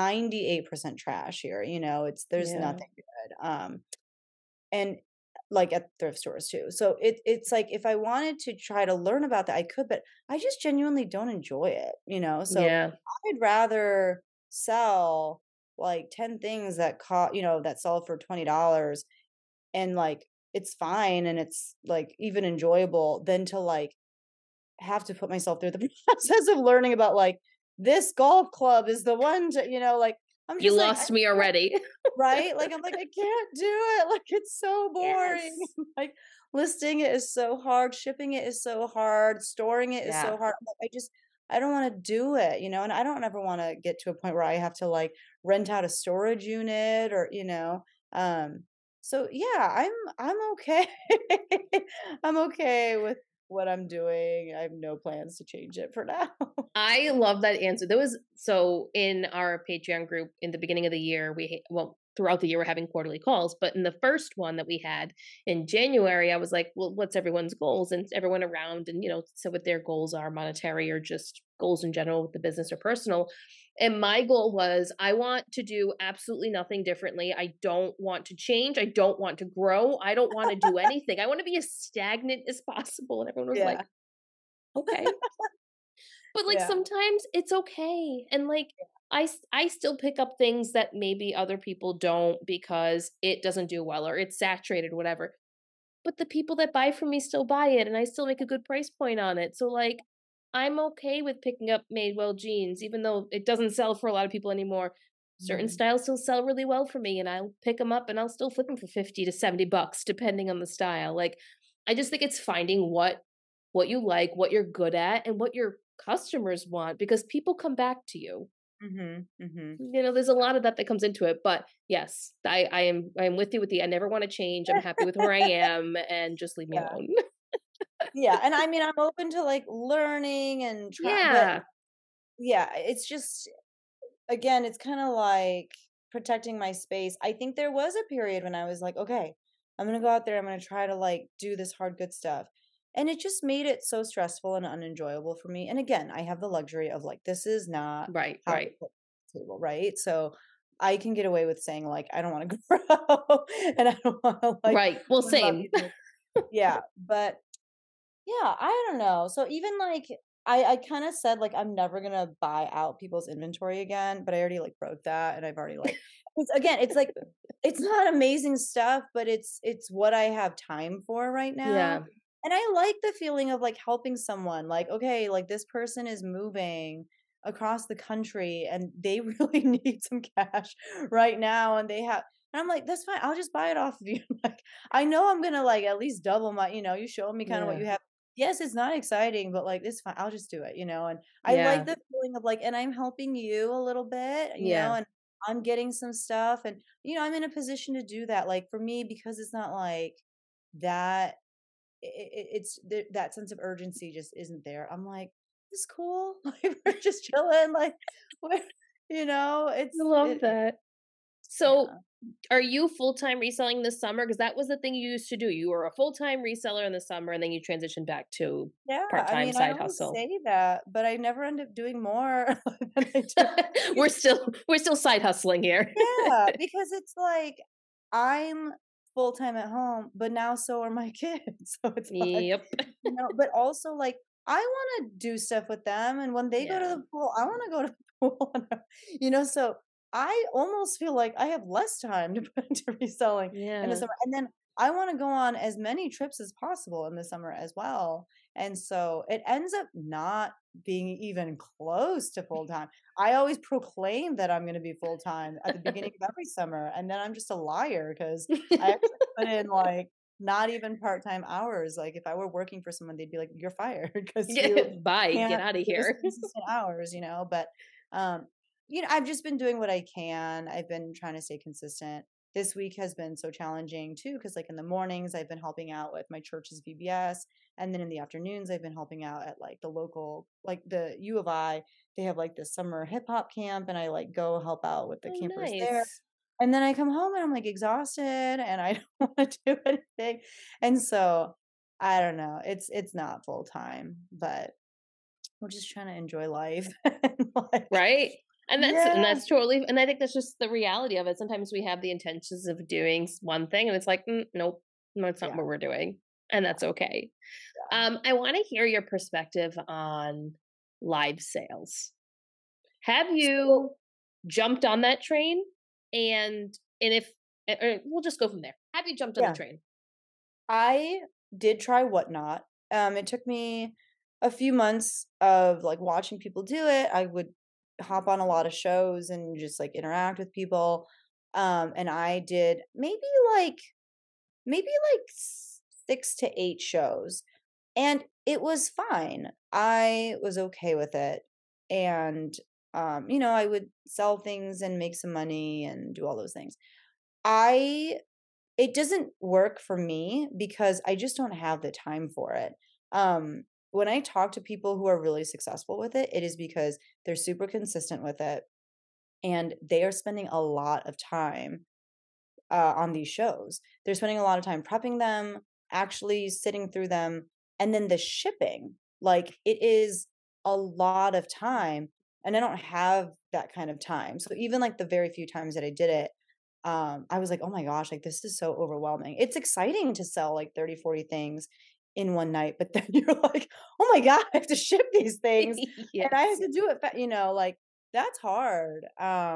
98% trash here, there's Yeah. nothing good. And like at thrift stores too. So it's like if I wanted to try to learn about that, I could, but I just genuinely don't enjoy it. So Yeah. I'd rather sell like 10 things that that sell for $20, and like it's fine and it's like even enjoyable, than to like have to put myself through the process of learning about like this golf club is the one to, like I'm You just like I lost me can't. already. Right? Like, I'm like, "I can't do it." Like, it's so boring. Yes. Like, listing it is so hard, shipping it is so hard, storing it is so Yeah. hard. Like, I don't wanna do it, and I don't ever wanna get to a point where I have to, like, rent out a storage unit, or, um, so yeah, I'm okay. I'm okay with what I'm doing. I have no plans to change it for now. I love that answer. There was so in our Patreon group in the beginning of the year, well, throughout the year we're having quarterly calls, but in the first one that we had in January, I was like, well, what's everyone's goals? And everyone around and said what their goals are, monetary or just goals in general with the business or personal. And my goal was I want to do absolutely nothing differently. I don't want to change. I don't want to grow. I don't want to do anything. I want to be as stagnant as possible. And everyone was like, Yeah. okay. But, like, Yeah. sometimes it's okay, and, like, I still pick up things that maybe other people don't because it doesn't do well or it's saturated, whatever, but the people that buy from me still buy it, and I still make a good price point on it, so, like, I'm okay with picking up Madewell jeans even though it doesn't sell for a lot of people anymore. certain Mhm. styles still sell really well for me, and I'll pick them up and I'll still flip them for 50 to $70 depending on the style. Like, I just think it's finding what you like, what you're good at, and what your customers want because people come back to you. Mhm. Mhm. There's a lot of that comes into it, but yes, I am with you with the I never want to change. I'm happy with where I am and just leave me Yeah. alone. Yeah, and I mean, I'm open to, like, learning and try but Yeah. yeah, it's just again, it's kinda like protecting my space. I think there was a period when I was like, "Okay, I'm gonna go out there, I'm gonna try to, like, do this hard, good stuff." And it just made it so stressful and unenjoyable for me, and again, I have the luxury of, like, this is not Right, how I right. put the table, right? So, I can get away with saying, like, "I don't wanna grow, and I don't wanna, like, Right. Well, learn about same. these new." Yeah, but yeah, I don't know. So even like I kind of said like I'm never gonna buy out people's inventory again, but I already like broke that and I've already like again, it's like it's not amazing stuff, but it's what I have time for right now. Yeah. And I like the feeling of like helping someone like okay, like this person is moving across the country and they really need some cash right now and they have and I'm like, that's fine. I'll just buy it off of you. Like, I know I'm gonna like at least double my, you show me kind of what Yeah. you have. Yes, it's not exciting, but, like, it's fine, I'll just do it, and I like Yeah. the feeling of, like and I'm helping you a little bit, Yeah. and I'm getting some stuff, and, I'm in a position to do that, like, for me, because it's not like that it's that sense of urgency just isn't there. I'm like, "It's cool, like, we're just chilling, like, we're" I it's love it that. So, yeah. are you full-time reselling this summer? Because that was the thing you used to do. You were a full-time reseller in the summer, and then you transitioned back to Yeah, I part-time mean, I side always hustle. say that, but I never end up doing more than I do. We're still side hustling here. Yeah, because it's like I'm full-time at home, but now so are my kids. So it's like, Yep. but also like I want to do stuff with them and when they go to Yeah. the pool, I want to go to the pool. So I almost feel like I have less time to put into reselling in the Yeah. summer. And then I want to go on as many trips as possible in the summer as well. And so it ends up not being even close to full time. I always proclaim that I'm gonna be full time at the beginning of every summer, and then I'm just a liar because I actually put in, like, not even part-time hours, like, if I were working for someone, they'd be like, "You're fired because Yeah. you Bye. Get can't out of give us here. consistent hours," but, um, I've just been doing what I can. I've been trying to stay consistent. This week has been so challenging too, because like, in the mornings, I've been helping out with my church's VBS, and then in the afternoons, I've been helping out at, like, the local like, the U of I, they have, like, this summer hip hop camp, and I, like, go help out with the Oh, campers there, nice. and then I come home and I'm, like, exhausted, and I don't wanna do anything, and so, I don't know, it's not full time, but we're just trying to enjoy life and, like Right? And that's yeah, and that's totally and I think that's just the reality of it. Sometimes we have the intentions of doing one thing, and it's like, nope, no, it's not yeah, what we're doing, and that's okay. yeah. I want to hear your perspective on live sales. Have So you jumped on that train? And if or we'll just go from there. Have you jumped on the yeah. train? I did try Whatnot. It took me a few months of like watching people do it. I would hop on a lot of shows and just like interact with people. And I did like maybe like 6 to 8 shows, and it was fine. I was okay with it, and I would sell things and make some money and do all those things. I It doesn't work for me because I just don't have the time for it. When I talk to people who are really successful with it, it is because they're super consistent with it and they are spending a lot of time on these shows. They're spending a lot of time prepping them, actually sitting through them, and then the shipping. Like it is a lot of time, and I don't have that kind of time. So even like the very few times that I did it, I was like, "Oh my gosh, like this is so overwhelming." It's exciting to sell like 30, 40 things in one night, but then you're like, "Oh my god, I have to ship these things and I have Yes. to do it like that's hard."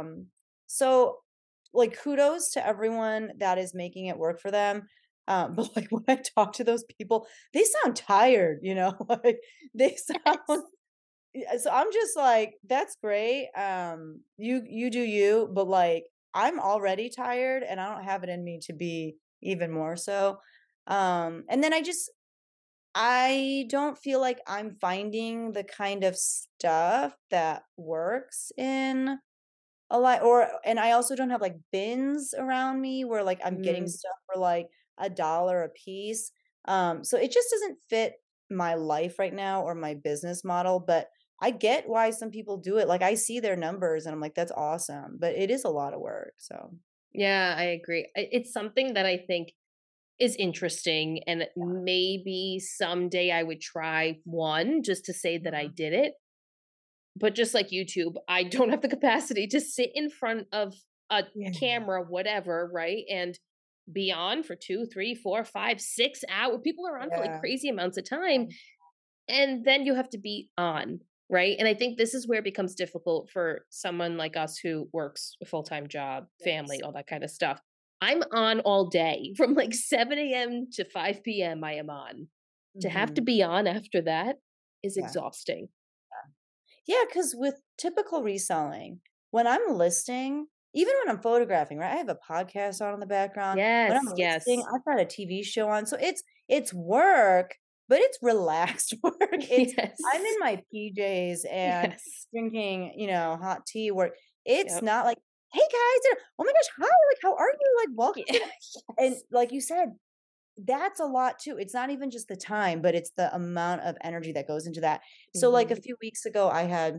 So like kudos to everyone that is making it work for them. But like when I talk to those people, they sound tired, like they sound Yes. So I'm just like, that's great. You do you, but like I'm already tired and I don't have it in me to be even more so. And then I don't feel like I'm finding the kind of stuff that works in a lot, and I also don't have like bins around me where like I'm getting Mm, stuff for like $1 a piece. So it just doesn't fit my life right now or my business model, but I get why some people do it. Like I see their numbers and I'm like, that's awesome, but it is a lot of work. So yeah, I agree. It's something that I think is interesting, and maybe someday I would try one just to say that I mhm. did it. But just like YouTube, I don't have the capacity to sit in front of a Yeah. camera, whatever, right? And be on for 2, 3, 4, 5, 6 hours. People are on for like Yeah. crazy amounts of time. And then you have to be on, right? And I think this is where it becomes difficult for someone like us who works a full time job, Yes. family, all that kind of stuff. I'm on all day from like 7 a.m. to 5 p.m. I am on. To have to Hmm. be on after that is Yeah. exhausting. Yeah, because with typical reselling, when I'm listing, even when I'm photographing, right? I have a podcast on in the background. When I'm Yes, listing, yes. I've got a TV show on. So it's work, but it's relaxed work. It's I'm in Yes. my PJs and Yes. drinking, hot tea work. It's Yep. not like, hey guys, oh my gosh, hi, like how are you? Like welcome Yeah. to and Yes. like you said, that's a lot too. It's not even just the time, but it's the amount of energy that goes into that. So like a Mhm. few weeks ago, I had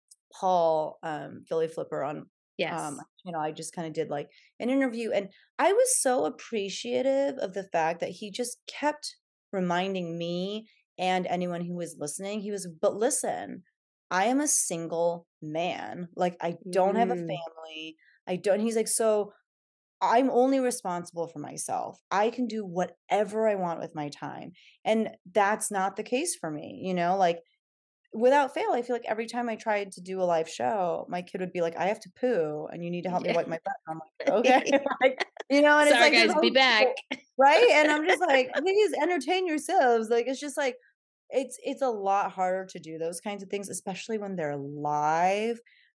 Paul, Philly Flipper on my Yes. channel. I just kind of did like an interview, and I was so appreciative of the fact that he just kept reminding me and anyone who was listening. He was, but listen, I am a single man. Like I don't have a Mm. family. I don't. He's like, so I'm only responsible for myself. I can do whatever I want with my time. And that's not the case for me, like without fail, I feel like every time I tried to do a live show, my kid would be like, I have to poo and you need to help me Yeah. wipe my butt. I'm like, okay. Like, and it's Sorry, like this guys. Be whole back. right. And I'm just like, please entertain yourselves. Like it's just like it's a lot harder to do those kinds of things, especially when they're live.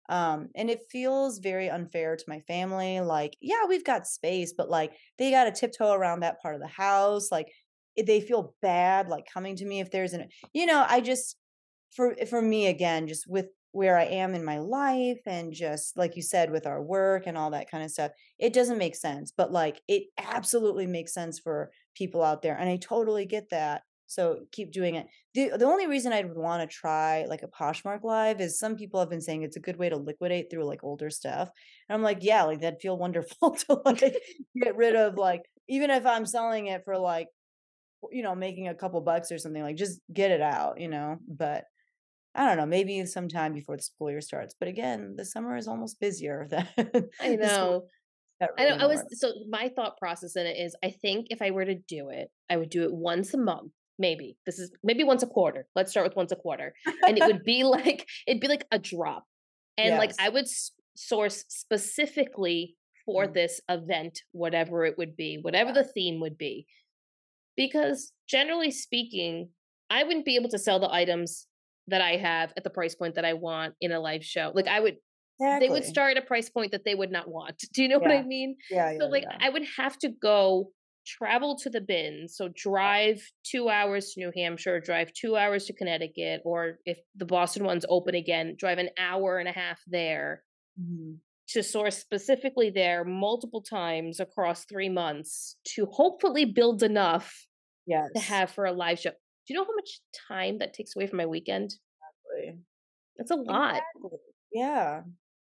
And it feels very unfair to my family. Like, yeah, we've got space, but like they got to tiptoe around that part of the house. Like they feel bad, like coming to me if there's I just for me again, just with where I am in my life and just like you said with our work and all that kind of stuff, it doesn't make sense. But like it absolutely makes sense for people out there, and I totally get that. So keep doing it. The only reason I'd want to try like a Poshmark live is some people have been saying it's a good way to liquidate through like older stuff. And I'm like, yeah, like that'd feel wonderful to like get rid of like even if I'm selling it for like making a couple bucks or something, like just get it out. But I don't know, maybe sometime before the school year starts. But again, the summer is almost busier than I the school. know. Not I know. really I was more. so my thought process in it is I think if I were to do it, I would do it once a month. Maybe this is maybe once a quarter. Let's start with once a quarter, and it would be like it'd be like a drop, and like I Yes. would source specifically for Mhm. this event, whatever it would be, whatever the theme would be. Because generally speaking, I wouldn't be able to sell the items that I have at the price point that I want in a live show. Like they would Exactly. start at a price point that they would not want. Do you know what I Yeah. mean? Yeah, So yeah, like yeah. I would have to go travel to the bin. So drive 2 hours to New Hampshire, drive 2 hours to Connecticut, or if the Boston one's open again, drive an hour and a half there Mhm. to source specifically there multiple times across 3 months to hopefully build enough to Yes. have for a live show. Do you know how much time that takes away from my weekend? Exactly. That's a lot. Exactly. Yeah.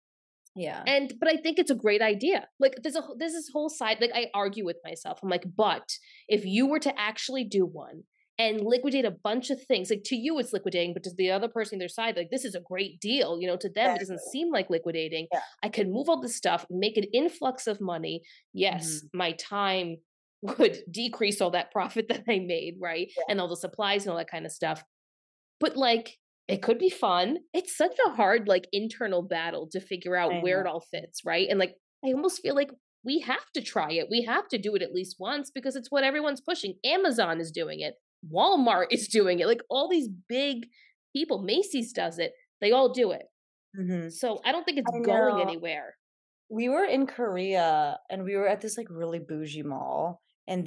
Yeah. And but I think it's a great idea. Like there's this whole side like I argue with myself. I'm like, but if you were to actually do one and liquidate a bunch of things, like to you it's liquidating, but to the other person on their side, like this is a great deal. To them it doesn't Exactly. seem like liquidating. Yeah. I could move all this stuff, make an influx of money. Yes, Mhm. my time would decrease all that profit that I made, right? Yeah. And all the supplies and all that kind of stuff. But, like, it could be fun. It's such a hard, like, internal battle to figure out I where know. it all fits, right? And, like, I almost feel like we have to try it. We have to do it at least once because it's what everyone's pushing. Amazon is doing it. Walmart is doing it. Like, all these big people. Macy's does it. They all do it. Hmm. So I don't think it's I going know. anywhere. We were in Korea and we were at this like really bougie mall, and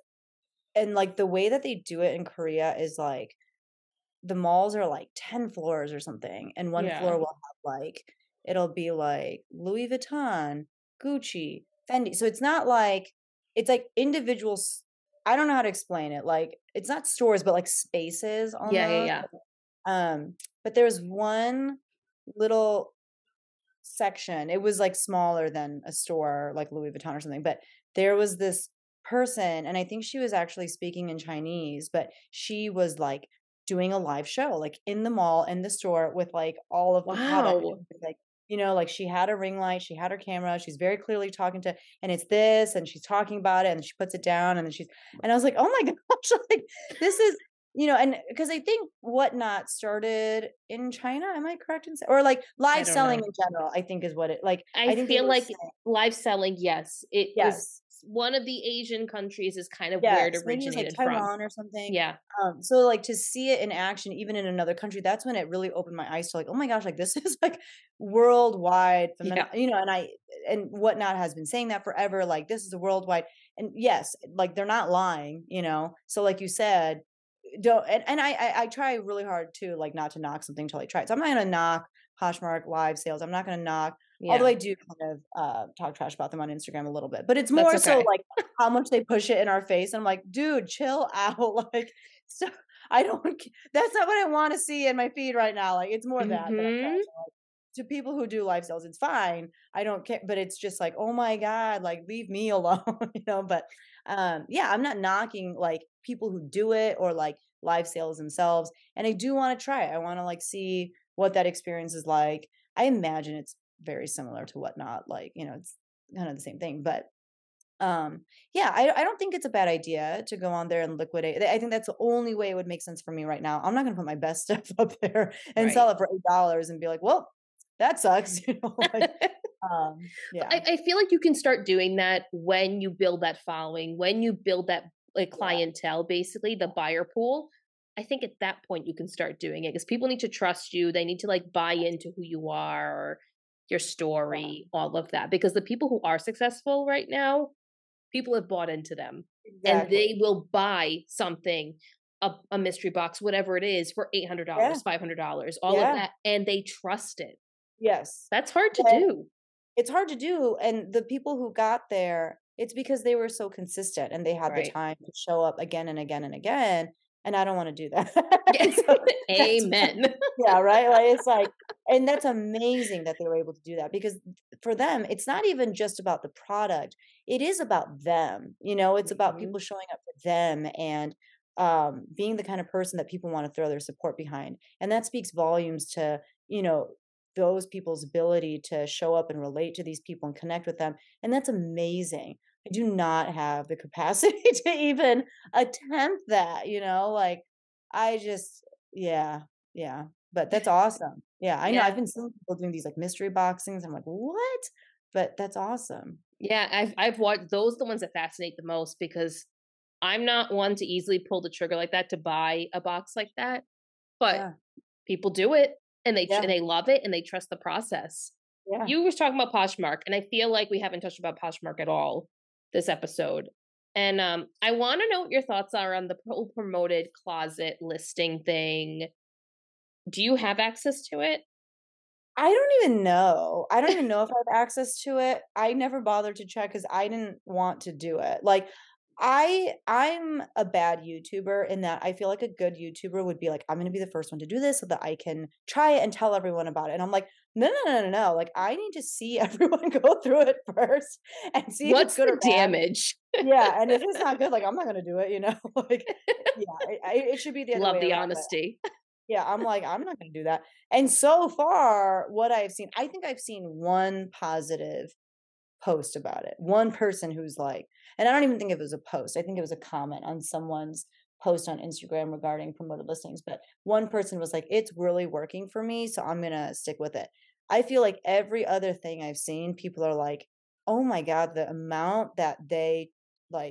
like the way that they do it in Korea is like the malls are like 10 floors or something, and one Yeah. floor will have like it'll be like Louis Vuitton, Gucci, Fendi. So it's not like it's like individuals. I don't know how to explain it. Like it's not stores, but like spaces Yeah, yeah, almost. yeah. But there's one little section. It was like smaller than a store like Louis Vuitton or something, but there was this person, and I think she was actually speaking in Chinese, but she was like doing a live show like in the mall, in the store, with like all of the product. Wow. Like, like she had a ring light, she had her camera, she's very clearly talking to, and it's this, and she's talking about it, and she puts it down, and then and I was like, oh my gosh, like this is, and because I think Whatnot started in China, am I correct in saying? Or like I live don't selling know. in general, I think is what it like. I I think they feel were like saying, live selling, yes. It was yes, one of the Asian countries is kind of where it yes, maybe it was like originated from. Taiwan or something. Yeah. So like to see it in action, even in another country, that's when it really opened my eyes to like, oh my gosh, like this is like worldwide Yeah. phenomenon, and Whatnot has been saying that forever. Like this is a worldwide, and yes, like they're not lying. So like you said, don't, and I try really hard too, like not to knock something till I try it. So I'm not gonna knock Poshmark live sales. I'm not gonna knock, although Yeah. I do kind of talk trash about them on Instagram a little bit, but it's That's more so okay. like how much they push it in our face. And I'm like, dude, chill out. Like, so I don't. That's not what I want to see in my feed right now. Like, it's more that I'm Mhm. trying to people who do live sales. It's fine. I don't care, but it's just like, oh my god, like leave me alone. But yeah, I'm not knocking like people who do it or like live sales themselves, and I do want to try it. I want to like see what that experience is like. I imagine it's very similar to Whatnot, like it's kind of the same thing. But yeah, I don't think it's a bad idea to go on there and liquidate. I think that's the only way it would make sense for me right now. I'm not going to put my best stuff up there and sell Right. it for $8 and be like, well, that sucks. Like, yeah, I feel like you can start doing that when you build that following, when you build that like yeah, clientele, basically the buyer pool. I think at that point you can start doing it because people need to trust you. They need to like buy into who you are or your yeah, story, all of that. Because the people who are successful right now, people have bought into them and exactly. they will buy something, a mystery box, whatever it is, for Yeah, $800, $500, all of yeah, that. And they trust it. yes. That's hard to And do. it's hard to do. And the people who got there, it's because they were so consistent and they had the Right. time to show up again and again and again. And I don't want to do that. Yeah. So that's Amen. yeah, right. Like it's like, and that's amazing that they were able to do that because for them, it's not even just about the product. It is about them. It's about Mhm. people showing up for them and being the kind of person that people want to throw their support behind. And that speaks volumes to, you know, those people's ability to show up and relate to these people and connect with them. And that's amazing. I do not have the capacity to even attempt that. Like I just, yeah, yeah. But that's awesome. Yeah, I know. I've Yeah. been seeing people doing these like mystery boxings. I'm like, what? But that's awesome. Yeah, I've watched those are the ones that fascinate the most because I'm not one to easily pull the trigger like that to buy a box like that, but Yeah, people do it and yeah, they love it and they trust the process. yeah. You was talking about Poshmark, and I feel like we haven't touched about Poshmark at all this episode. And I want to know what your thoughts are on the whole promoted closet listing thing. Do you have access to it? I don't even know. I don't even know if I have access to it. I never bothered to check because I didn't want to do it. Like I'm a bad YouTuber in that I feel like a good YouTuber would be like, I'm gonna be the first one to do this so that I can try it and tell everyone about it. And I'm like, no, no, no, no, no. Like I need to see everyone go through it first and see if it's What's good the or bad. damage? Yeah, and if it's not good, like I'm not gonna do it. Like yeah, it should be the other Love way the around. honesty. Yeah, I'm like, I'm not gonna do that. And so far, what I've seen, I think I've seen one positive post about it. One person who's like, and I don't even think it was a post. I think it was a comment on someone's post on Instagram regarding promoted listings. But one person was like, it's really working for me, so I'm gonna stick with it. I feel like every other thing I've seen, people are like, oh my God, the amount that they like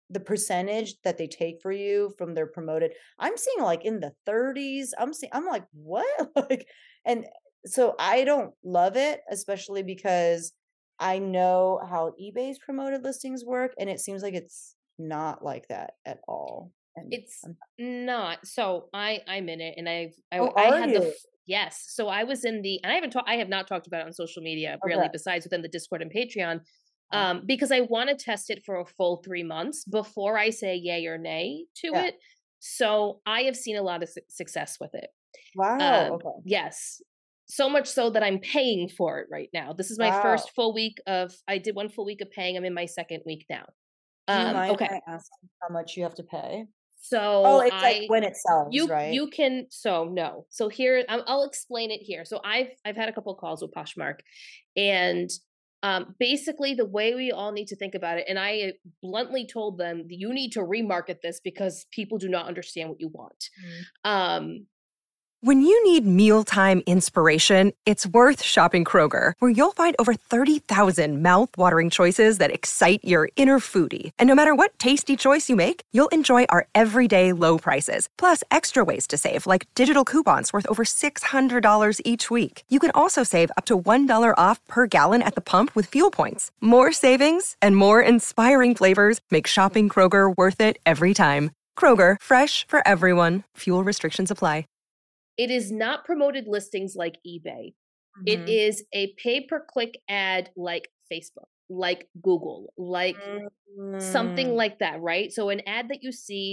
the percentage that they take for you from their promoted, I'm seeing like in the 30s. I'm like, what? Like, and so I don't love it, especially because I know how eBay's promoted listings work, and it seems like it's not like that at all. And It's not. So I'm in it, and oh, I are had you? yes. So I was in the, and I have not talked about it on social media Okay. really, besides within the Discord and Patreon, Uh, because I want to test it for a full 3 months before I say yay or nay to yeah. it. So I have seen a lot of success with it. Wow. Okay. Yes. So much so that I'm paying for it right now. This is my Wow. first full week of, I did one full week of paying. I'm in my second week now. Do you mind if Okay. I ask how much you have to pay? Oh, So it's like when it sells, right? you can, so no. So here I'll explain it here. So I've had a couple calls with Poshmark, and basically the way we all need to think about it, and I bluntly told them, you need to remarket this because people do not understand what you want. Mm. Um When you need mealtime inspiration, it's worth shopping Kroger, where you'll find over 30,000 mouth-watering choices that excite your inner foodie. And no matter what tasty choice you make, you'll enjoy our everyday low prices, plus extra ways to save, like digital coupons worth over $600 each week. You can also save up to $1 off per gallon at the pump with fuel points. More savings and more inspiring flavors make shopping Kroger worth it every time. Kroger, fresh for everyone. Fuel restrictions apply. it is not promoted listings like eBay. It Mhm. is a pay-per-click ad like Facebook, like Google, like something Mm. like that, right? So an ad that you see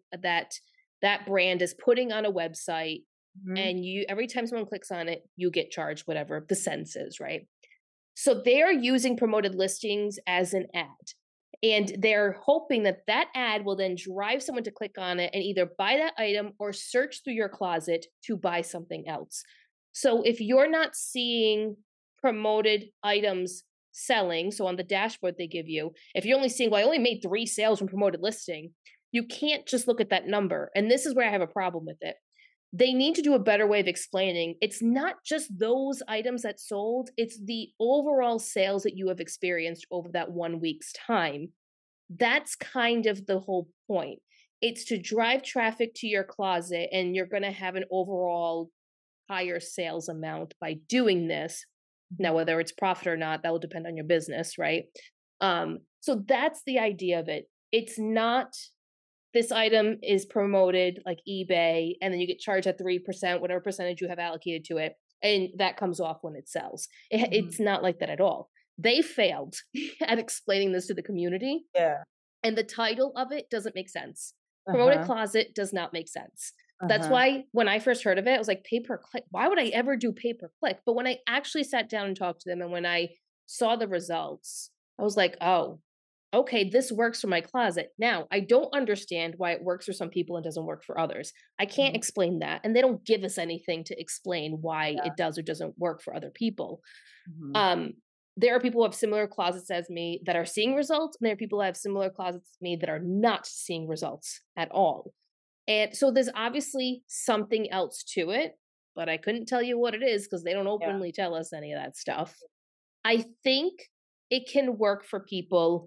that brand is putting on a website, Mhm. and you, every time someone clicks on it, you get charged whatever the cents is, right? So they're using promoted listings as an ad. And they're hoping that that ad will then drive someone to click on it and either buy that item or search through your closet to buy something else. So if you're not seeing promoted items selling, so on the dashboard they give you, if you're only seeing, well, I only made 3 sales from promoted listing, you can't just look at that number. And this is where I have a problem with it. They need to do a better way of explaining it's not just those items that sold, it's the overall sales that you have experienced over that 1 week's time. That's kind of the whole point. It's to drive traffic to your closet, and you're going to have an overall higher sales amount by doing this. Now, whether it's profit or not, that will depend on your business, right? So that's the idea of it. It's not this item is promoted like eBay, and then you get charged at 3%, whatever percentage you have allocated to it, and that comes off when it sells. It's not like that at all. They failed at explaining this to the community, Yeah. and the title of it doesn't make sense. Promoted Uh-huh. closet does not make sense. That's Uh-huh. why when I first heard of it, I was like, pay per click. Why would I ever do pay per click? But when I actually sat down and talked to them, and when I saw the results, I was like, oh, okay, this works for my closet. Now, I don't understand why it works for some people and doesn't work for others. I can't Mhm. explain that. And they don't give us anything to explain why Yeah. it does or doesn't work for other people. Mhm. There are people who have similar closets as me that are seeing results, and there are people who have similar closets as me that are not seeing results at all. And so there's obviously something else to it, but I couldn't tell you what it is because they don't Yeah. openly tell us any of that stuff. I think it can work for people,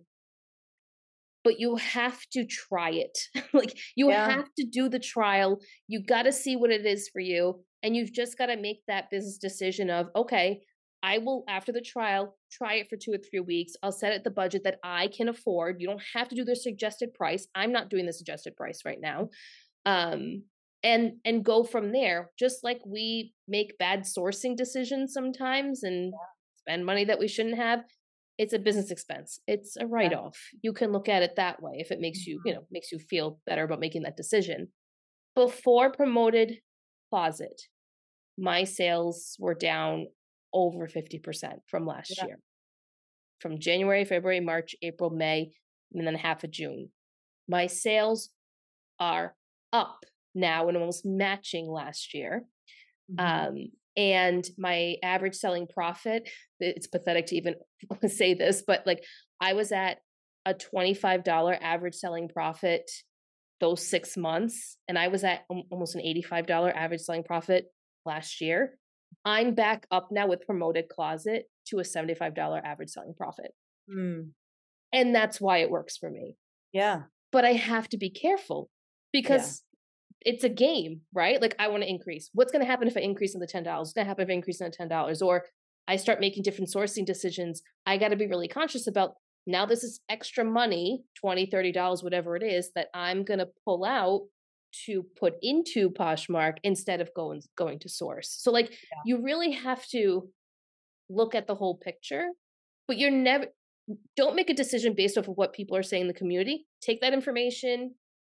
but you have to try it. Like, you Yeah. have to do the trial. You got to see what it is for you. And you've just got to make that business decision of, okay, I will, after the trial, try it for 2 or 3 weeks. I'll set it the budget that I can afford. You don't have to do the suggested price. I'm not doing the suggested price right now. Um, and go from there. Just like we make bad sourcing decisions sometimes and spend money that we shouldn't have, it's a business expense. It's a Yeah. write-off. You can look at it that way if it makes you, makes you feel better about making that decision. Before promoted closet, my sales were down over 50% from last Yeah. year. From January, February, March, April, May, and then half of June. My sales are up now and almost matching last year. Mhm. And my average selling profit, it's pathetic to even say this, but like I was at a $25 average selling profit those 6 months, and I was at almost an $85 average selling profit last year. I'm back up now with promoted closet to a $75 average selling profit. Mm. And that's why it works for me. Yeah. but I have to be careful because it's a game, right? Like I want to increase. What's going to happen if I increase in the $10? What's going to happen if I increase in the $10? Or I start making different sourcing decisions. I got to be really conscious about now this is extra money, $20, $30, whatever it is, that I'm going to pull out to put into Poshmark instead of going to source. So like you really have to look at the whole picture, but don't make a decision based off of what people are saying in the community. Take that information,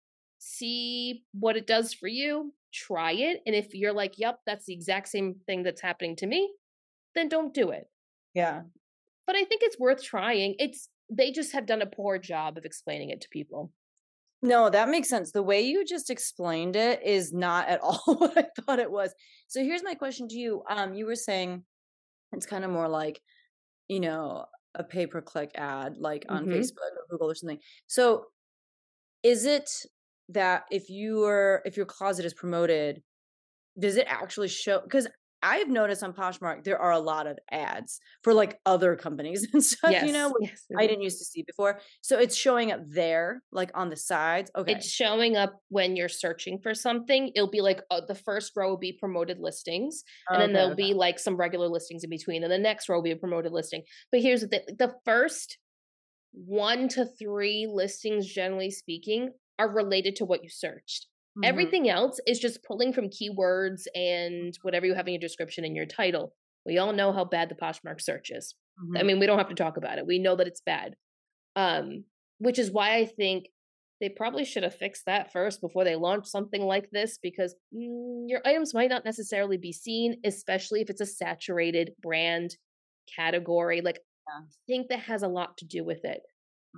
see what it does for you, try it. And if you're like, yep, that's the exact same thing that's happening to me, then don't do it. Yeah. But I think it's worth trying. They just have done a poor job of explaining it to people. No, that makes sense. The way you just explained it is not at all what I thought it was. So here's my question to you. You were saying it's kind of more like, a pay-per-click ad, like on Facebook or Google or something. So is it that if your closet is promoted, does it actually show? Because I've noticed on Poshmark there are a lot of ads for like other companies and stuff, which I didn't used to see before. So it's showing up there, like on the sides. Okay. It's showing up when you're searching for something. It'll be like the first row will be promoted listings, and then there'll be like some regular listings in between, and the next row will be a promoted listing. But here's the first 1 to 3 listings, generally speaking, are related to what you searched. Everything else is just pulling from keywords and whatever you have in your description and your title. We all know how bad the Poshmark search is. I mean, we don't have to talk about it. We know that it's bad. Which is why I think they probably should have fixed that first before they launch something like this, because your items might not necessarily be seen, especially if it's a saturated brand category. Like, I think that has a lot to do with it.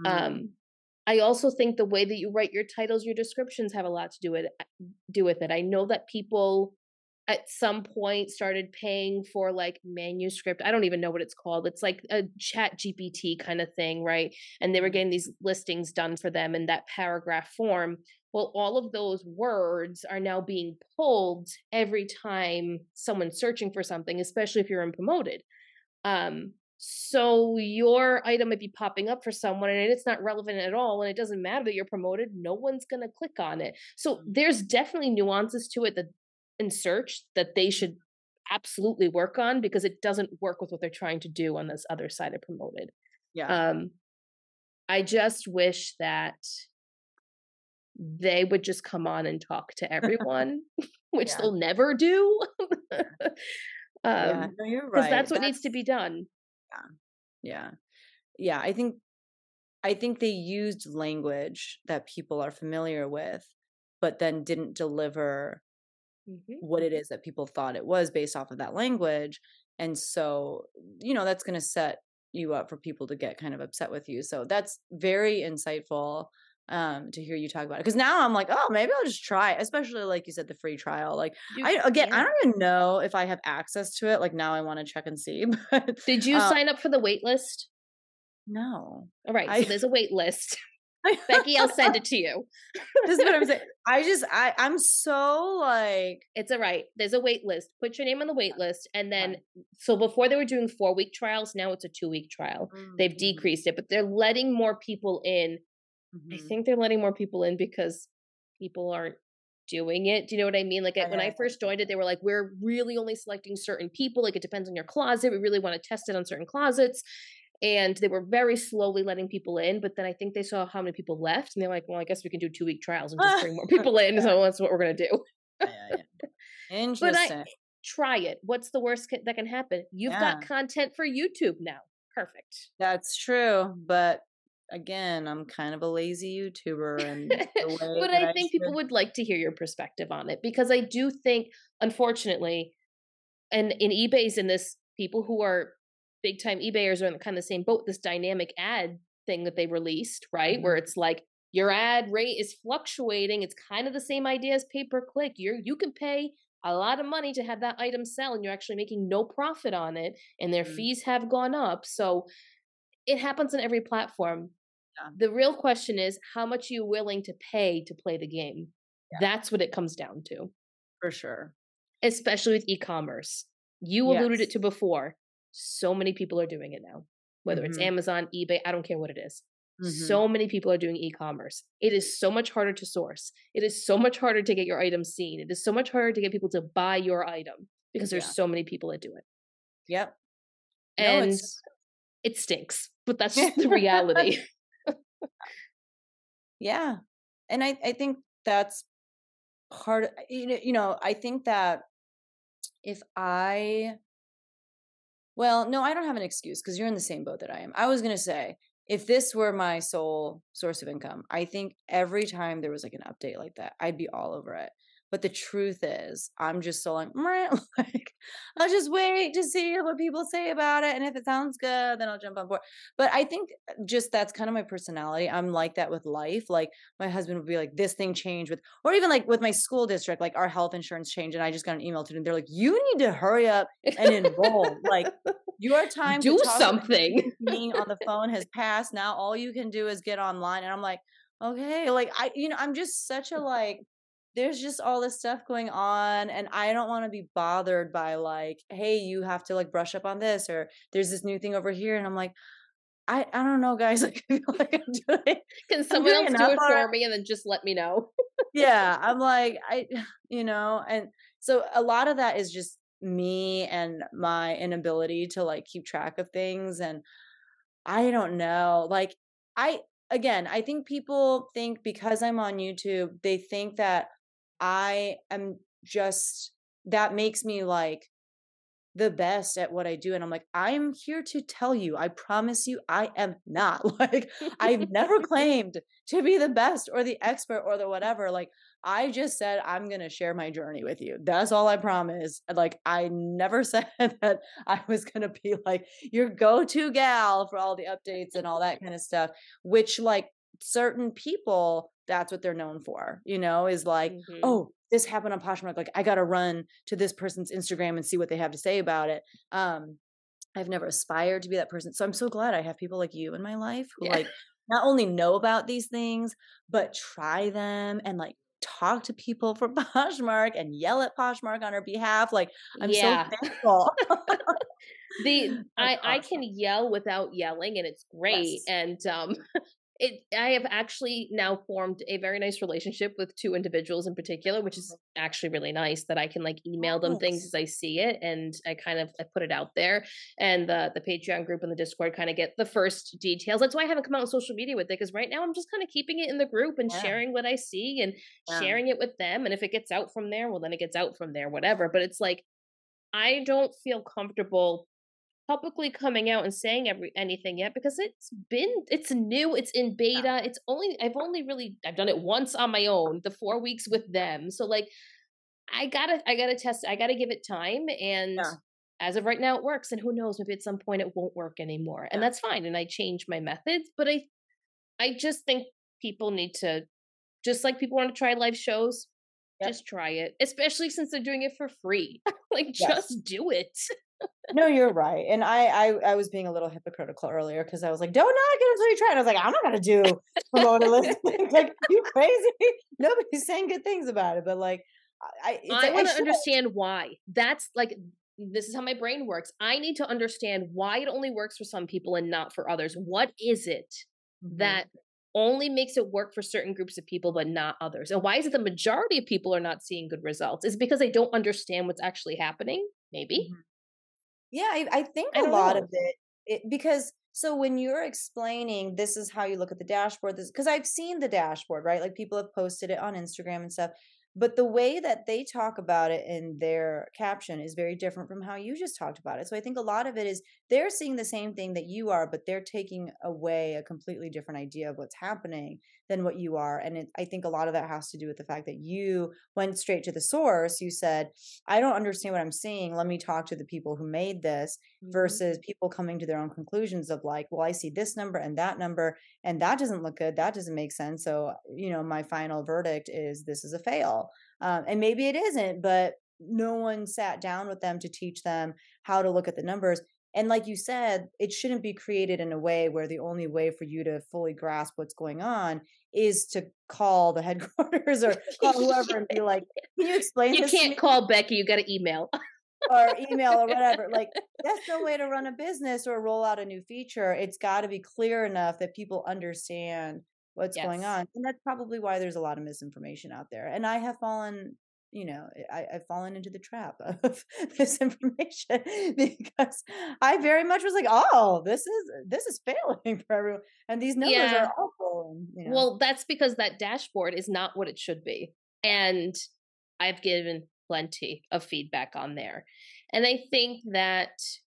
I also think the way that you write your titles, your descriptions have a lot to do with it. I know that people at some point started paying for like manuscript. I don't even know what it's called. It's like a ChatGPT kind of thing, right? And they were getting these listings done for them in that paragraph form. Well, all of those words are now being pulled every time someone's searching for something, especially if you're unpromoted. So your item might be popping up for someone and it's not relevant at all, and it doesn't matter that you're promoted. No one's going to click on it. So there's definitely nuances to it that in search that they should absolutely work on, because it doesn't work with what they're trying to do on this other side of promoted. Yeah. I just wish that they would just come on and talk to everyone, which they'll never do. No, you're right. Because that's what needs to be done. Yeah. I think they used language that people are familiar with, but then didn't deliver what it is that people thought it was based off of that language. And so, that's going to set you up for people to get kind of upset with you. So that's very insightful to hear you talk about it. Because now I'm like, oh, maybe I'll just try, especially like you said, the free trial. Like I don't even know if I have access to it. Like now I want to check and see. But did you sign up for the wait list? No. All right. So there's a wait list. Becky, I'll send it to you. This is what I'm saying. I'm so like, it's all right. There's a wait list. Put your name on the wait list. And then, so before they were doing 4-week trials, now it's a 2-week trial. They've decreased it, but they're letting more people in. I think they're letting more people in because people aren't doing it. Do you know what I mean? Like when I first joined it, they were like, we're really only selecting certain people. Like it depends on your closet. We really want to test it on certain closets. And they were very slowly letting people in. But then I think they saw how many people left. And they're like, well, I guess we can do 2-week trials and just bring more people in. So that's what we're going to do. Interesting. But try it. What's the worst that can happen? You've got content for YouTube now. Perfect. That's true. But again, I'm kind of a lazy YouTuber, and but I think people would like to hear your perspective on it, because I do think, unfortunately, and in eBay's in this, people who are big time eBayers are in kind of the same boat. This dynamic ad thing that they released, right, where it's like your ad rate is fluctuating. It's kind of the same idea as pay per click. You can pay a lot of money to have that item sell, and you're actually making no profit on it, and their fees have gone up. So it happens on every platform. The real question is, how much are you willing to pay to play the game? That's what it comes down to. For sure. Especially with e-commerce. You alluded it to before. So many people are doing it now. Whether it's Amazon, eBay, I don't care what it is. Mhm. So many people are doing e-commerce. It is so much harder to source. It is so much harder to get your items seen. It is so much harder to get people to buy your item because there's Yeah. so many people that do it. Yep. No, And it's it stinks, but that's just the reality. yeah. And I think that's part of, I think that if I well, no, I don't have an excuse because you're in the same boat that I am. I was going to say, if this were my sole source of income, I think every time there was like an update like that, I'd be all over it. But the truth is, I'm just so like, "Meh," like, I'll just wait to see what people say about it. And if it sounds good, then I'll jump on board. But I think just that's kind of my personality. I'm like that with life. Like my husband would be like, this thing changed with, or even like with my school district, like our health insurance changed. And I just got an email to them. They're like, you need to hurry up and enroll. Like, your time to Do talk to a something. human being on the phone has passed. Now all you can do is get online. And I'm like, okay, like I'm just such a like, there's just all this stuff going on. And I don't want to be bothered by like, hey, you have to like brush up on this, or there's this new thing over here. And I'm like, I don't know, guys. Like, I feel like Can I'm someone doing else do enough it for me and then just let me know? yeah, I'm like, and so a lot of that is just me and my inability to like keep track of things. And I don't know, like, I think people think because I'm on YouTube, they think that I am just, that makes me like the best at what I do. And I'm like, I'm here to tell you, I promise you, I am not. Like, I've never claimed to be the best or the expert or the whatever. Like, I just said, I'm going to share my journey with you. That's all I promise. Like, I never said that I was going to be like your go to gal for all the updates and all that kind of stuff, which, like, certain people, that's what they're known for, is like, Mhm. oh, this happened on Poshmark. Like, I got to run to this person's Instagram and see what they have to say about it. I've never aspired to be that person. So I'm so glad I have people like you in my life who Yeah. like not only know about these things, but try them and like talk to people for Poshmark and yell at Poshmark on our behalf. Like, I'm so Yeah. thankful. That's I can awesome. yell without yelling and it's great. Yes. And I have actually now formed a very nice relationship with two individuals in particular, which is actually really nice that I can like email them things Yes. as I see it, and I put it out there. And the Patreon group and the Discord kind of get the first details. That's why I haven't come out on social media with it, because right now I'm just kind of keeping it in the group and Yeah. sharing what I see and Yeah. sharing it with them. And if it gets out from there, well then it gets out from there, whatever. But it's like I don't feel comfortable publicly coming out and saying anything yet because it's new, it's in Yeah. beta. I've done it once on my own, the 4 weeks with them. So like I gotta test, I gotta give it time. And Yeah. as of right now it works. And who knows, maybe at some point it won't work anymore. And Yeah. that's fine. And I change my methods. But I just think people need to, just like people want to try live shows, Yep. just try it. Especially since they're doing it for free. Like Yes. just do it. No, you're right. And I was being a little hypocritical earlier because I was like, don't knock it until you try it. I was like, I'm not gonna do promoter listings. Like, you crazy? Nobody's saying good things about it. But like it's I like I want to should. understand why. That's like this is how my brain works. I need to understand why it only works for some people and not for others. What is it Mhm, that only makes it work for certain groups of people but not others? And why is it the majority of people are not seeing good results? Is it because they don't understand what's actually happening? Maybe. mhm. Yeah, I think I a don't lot of know. it because so when you're explaining this is how you look at the dashboard, this because I've seen the dashboard, right? Like people have posted it on Instagram and stuff. But the way that they talk about it in their caption is very different from how you just talked about it. So I think a lot of it is they're seeing the same thing that you are, but they're taking away a completely different idea of what's happening than what you are. And I think a lot of that has to do with the fact that you went straight to the source. You said, I don't understand what I'm seeing. Let me talk to the people who made this Mhm. versus people coming to their own conclusions of like, well, I see this number and that doesn't look good. That doesn't make sense. So, my final verdict is this is a fail. And maybe it isn't, but no one sat down with them to teach them how to look at the numbers. And like you said, it shouldn't be created in a way where the only way for you to fully grasp what's going on is to call the headquarters or call whoever and be like, can you explain You this to me? can't call Becky, you got to email. or email or whatever. Like, that's no way to run a business or roll out a new feature. It's got to be clear enough that people understand what's going Yes. on. And that's probably why there's a lot of misinformation out there. And I have fallen, I've fallen into the trap of misinformation because I very much was like, oh, this is failing for everyone. And these numbers Yeah. are awful. And, Well, that's because that dashboard is not what it should be. And I've given plenty of feedback on there. And I think that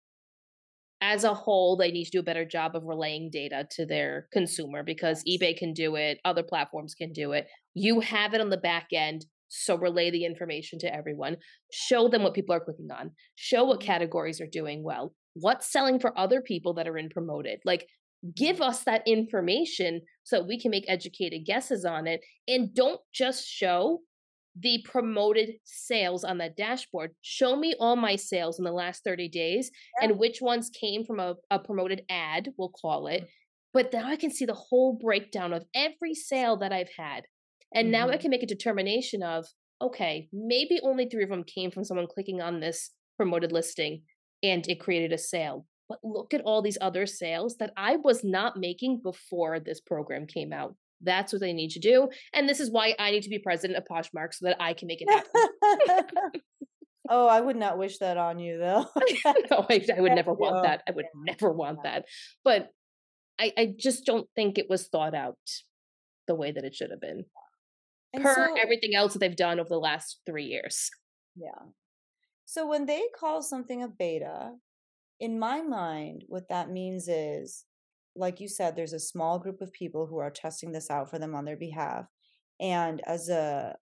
as a whole, they need to do a better job of relaying data to their consumer because eBay can do it, other platforms can do it. You have it on the back end, so relay the information to everyone. Show them what people are clicking on. Show what categories are doing well. What's selling for other people that are in promoted. Like, give us that information so we can make educated guesses on it. And don't just show the promoted sales on that dashboard. Show me all my sales in the last 30 days and which ones came from a promoted ad, we'll call it. But now I can see the whole breakdown of every sale that I've had. And now I can make a determination of, okay, maybe only 3 of them came from someone clicking on this promoted listing and it created a sale. But look at all these other sales that I was not making before this program came out. That's what they need to do. And this is why I need to be president of Poshmark so that I can make it happen. Oh, I would not wish that on you, though. No, I would never want that. I would never want that. But I just don't think it was thought out the way that it should have been. And Per so, everything else that they've done over the last 3 years. yeah. So when they call something a beta, in my mind, what that means is, like you said, there's a small group of people who are testing this out for them on their behalf. And as a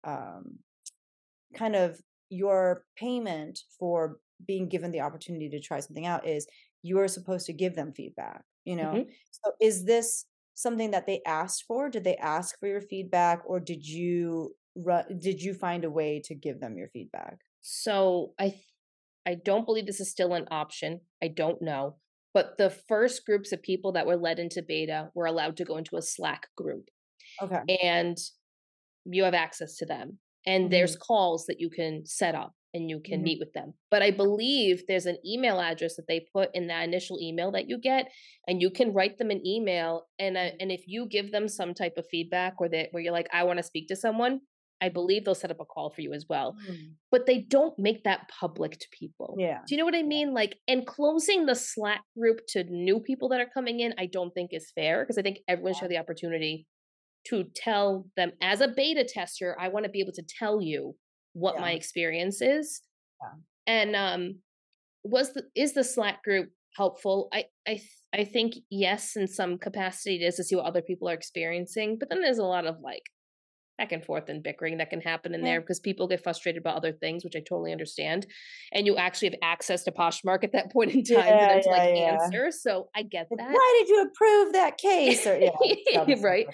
kind of your payment for being given the opportunity to try something out is you are supposed to give them feedback, Mhm. So is this something that they asked for? Did they ask for your feedback, or did you find a way to give them your feedback? So I don't believe this is still an option. I don't know. But the first groups of people that were led into beta were allowed to go into a Slack group. Okay. And you have access to them. And there's calls that you can set up and you can meet with them. But I believe there's an email address that they put in that initial email that you get, and you can write them an email. And if you give them some type of feedback where you're like, I want to speak to someone, I believe they'll set up a call for you as well. But they don't make that public to people. Yeah. Do you know what I mean? Like, and closing the Slack group to new people that are coming in, I don't think is fair because I think everyone should have the opportunity to tell them as a beta tester, I want to be able to tell you what my experience is. Yeah. And is the Slack group helpful? I think yes, in some capacity it is to see what other people are experiencing, but then there's a lot of like back and forth and bickering that can happen in there because people get frustrated about other things, which I totally understand. And you actually have access to Poshmark at that point in time for them to answer. So I get that. Why did you approve that case? Or, right.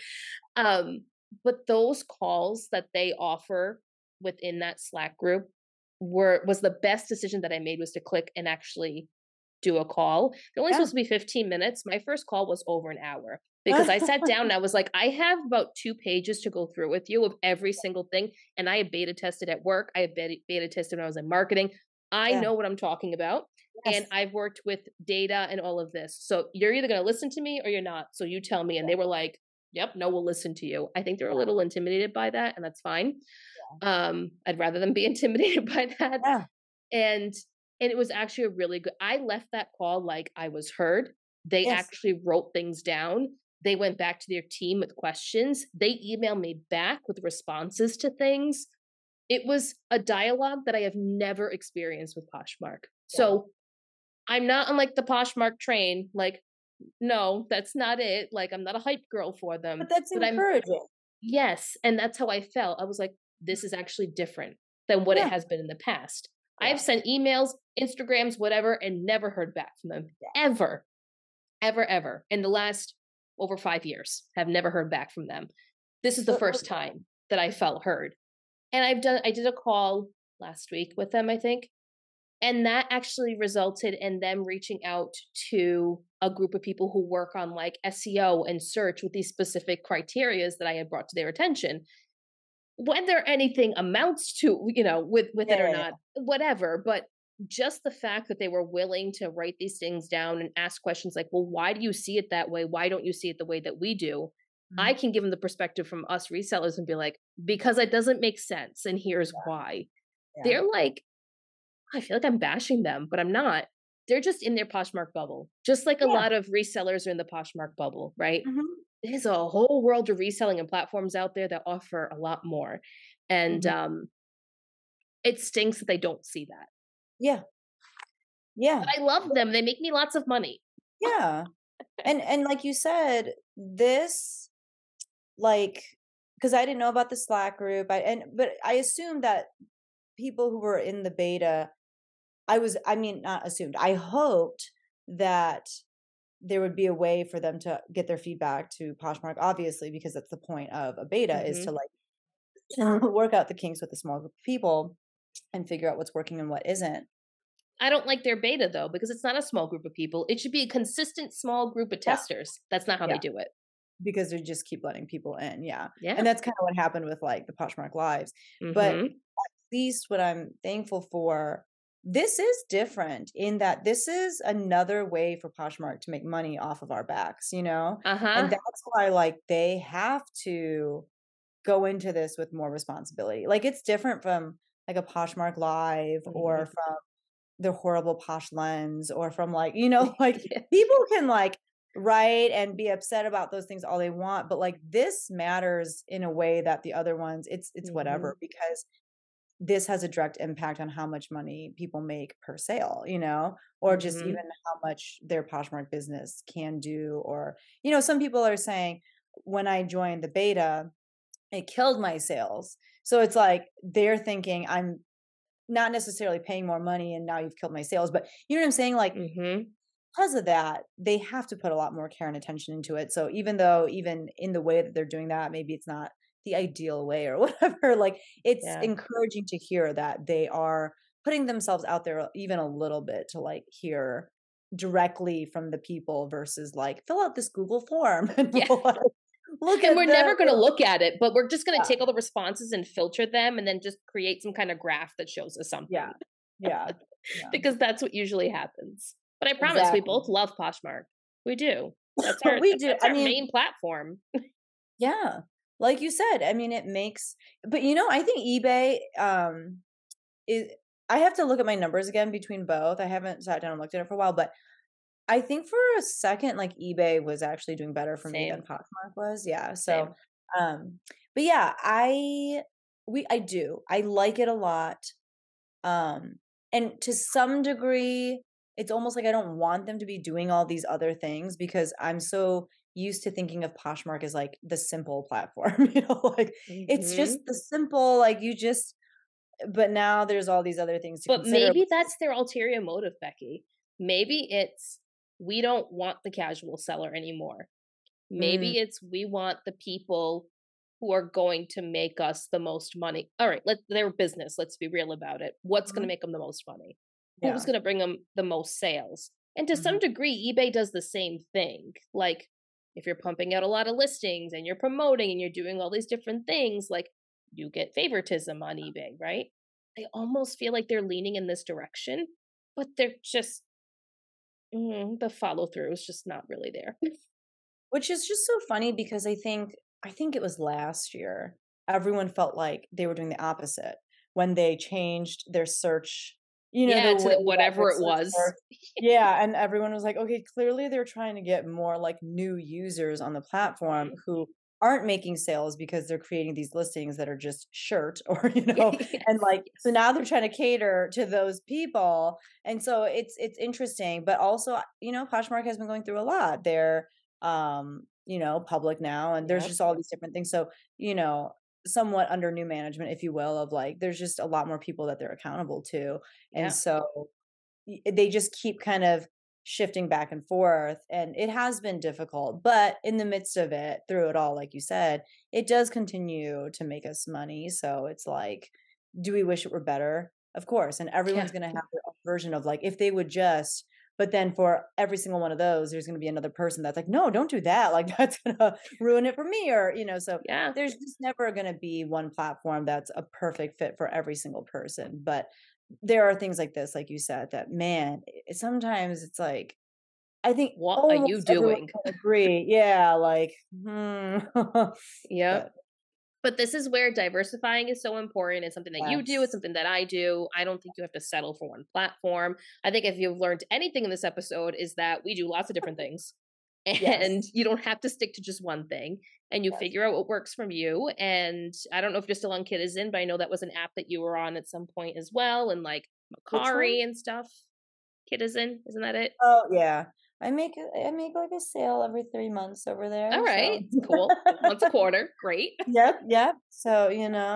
But those calls that they offer within that Slack group was the best decision that I made, was to click and actually do a call. They're only supposed to be 15 minutes. My first call was over an hour because I sat down and I was like, I have about 2 pages to go through with you of every single thing. And I have beta tested at work. I have beta tested when I was in marketing. I know what I'm talking about. And I've worked with data and all of this. So you're either going to listen to me or you're not. So you tell me. And they were like, yep, no, we'll listen to you. I think they're a little intimidated by that, and that's fine. I'd rather them be intimidated by that. And it was actually a really good, I left that call like I was heard. They actually wrote things down. They went back to their team with questions. They emailed me back with responses to things. It was a dialogue that I have never experienced with Poshmark. So I'm not on like the Poshmark train. Like, no, that's not it. Like, I'm not a hype girl for them. But that's encouraging. Yes. And that's how I felt. I was like, this is actually different than what it has been in the past. I've sent emails, Instagrams, whatever, and never heard back from them. Ever. In the last over 5 years, have never heard back from them. This is the first time that I felt heard. And I did a call last week with them, I think. And that actually resulted in them reaching out to a group of people who work on like SEO and search with these specific criterias that I had brought to their attention. Whether anything amounts to, with it or not, whatever. But just the fact that they were willing to write these things down and ask questions like, well, why do you see it that way? Why don't you see it the way that we do? I Mhm. can give them the perspective from us resellers and be like, because it doesn't make sense. And here's why. Yeah. They're like, I feel like I'm bashing them, but I'm not. They're just in their Poshmark bubble, just like a Yeah. lot of resellers are in the Poshmark bubble, right? Mhm. There's a whole world of reselling and platforms out there that offer a lot more. And Mhm. it stinks that they don't see that. Yeah. Yeah. But I love them. They make me lots of money. Yeah. And like you said, this like because I didn't know about the Slack group. But I assumed that people who were in the beta, I mean, not assumed. I hoped that there would be a way for them to get their feedback to Poshmark, obviously, because that's the point of a beta is to Mhm. like work out the kinks with a small group of people and figure out what's working and what isn't. I don't like their beta though, because it's not a small group of people. It should be a consistent small group of Yeah. testers. That's not how Yeah. they do it. Because they just keep letting people in. Yeah. Yeah. And that's kind of what happened with like the Poshmark Lives. But Mhm. at least what I'm thankful for, this is different in that this is another way for Poshmark to make money off of our backs, you know? And Uh-huh. that's why like they have to go into this with more responsibility. Like it's different from like a Poshmark Live or Mhm. from the horrible Posh Lens or from like, you know, like Yeah. people can like write and be upset about those things all they want, but like this matters in a way that the other ones, it's whatever, Mhm. because this has a direct impact on how much money people make per sale, you know, or just even Mhm. how much their Poshmark business can do. Or, you know, some people are saying when I joined the beta, it killed my sales. So it's like they're thinking I'm not necessarily paying more money and now you've killed my sales, but you know what I'm saying? Like Mhm. because of that, they have to put a lot more care and attention into it. So even though even in the way that they're doing that, maybe it's not the ideal way or whatever, like it's Yeah. encouraging to hear that they are putting themselves out there even a little bit to like hear directly from the people versus like fill out this Google form and Yeah. we'll, like, look And at we're never going to the look at it, but we're just going to yeah, take all the responses and filter them and then just create some kind of graph that shows us yeah, something yeah, yeah, because that's what usually happens. But I promise we exactly. both love Poshmark. We do. That's our We do. that's I our mean, main platform. yeah, like you said, I mean, it makes, but you know, I think eBay, is, I have to look at my numbers again between both. I haven't sat down and looked at it for a while, but I think for a second, like eBay was actually doing better for me than Same. Poshmark was. Yeah. So, Same. um, but yeah, I do. I like it a lot. Um, and to some degree, it's almost like I don't want them to be doing all these other things because I'm so used to thinking of Poshmark as like the simple platform, you know, like it's just Mhm. the simple, like you just, but now there's all these other things to But consider. maybe Which is, that's their ulterior motive, Becky. Maybe it's we don't want the casual seller anymore. mm, Maybe it's we want the people who are going to make us the most money. All right, their business, let's be real about it. What's going to mhm, make them the most money? Who's yeah. going to bring them the most sales? And to some Mhm, degree, eBay does the same thing. Like if you're pumping out a lot of listings and you're promoting and you're doing all these different things, like you get favoritism on eBay, right? I almost feel like they're leaning in this direction, but they're just the follow through is just not really there. which is just so funny because I think it was last year, everyone felt like they were doing the opposite when they changed their search, you know, Yeah, the to way that their whatever it search was. works. Yeah, and everyone was like, "Okay, clearly they're trying to get more, like, new users on the platform Mhm. who aren't making sales because they're creating these listings that are just shirt," or, you know, and, Yes, like, so yes. now they're trying to cater to those people, and so it's interesting, but also, you know, Poshmark has been going through a lot. They're, you know, public now, and there's Yep, just all these different things, so, you know, somewhat under new management, if you will, of, like, there's just a lot more people that they're accountable to, and yep. so they just keep kind of shifting back and forth, and it has been difficult, but in the midst of it, through it all, like you said, it does continue to make us money. So it's like, do we wish it were better? Of course. And Yeah. everyone's going to have their own version of like if they would just, but then for every single one of those there's going to be another person that's like, no, don't do that, like that's going to ruin it for me, or you know, so Yeah. there's just never going to be one platform that's a perfect fit for every single person. But there are things like this, like you said, that man, sometimes it's like, I think What are you almost everyone doing? can agree. Yeah, like, Yep. but But this is where diversifying is so important. It's something that you do, it's yes, something that I do. I don't think you have to settle for one platform. I think if you've learned anything in this episode is that we do lots of different things. And yes, you don't have to stick to just one thing. And you yes. figure out what works from you. And I don't know if you're still on Kitizen, but I know that was an app that you were on at some point as well. And like Which one? Macari and stuff. Kitizen, isn't that it? Oh yeah, I make like a sale every 3 months over All there. right. So Cool. Once a quarter. Great. yep, yep. So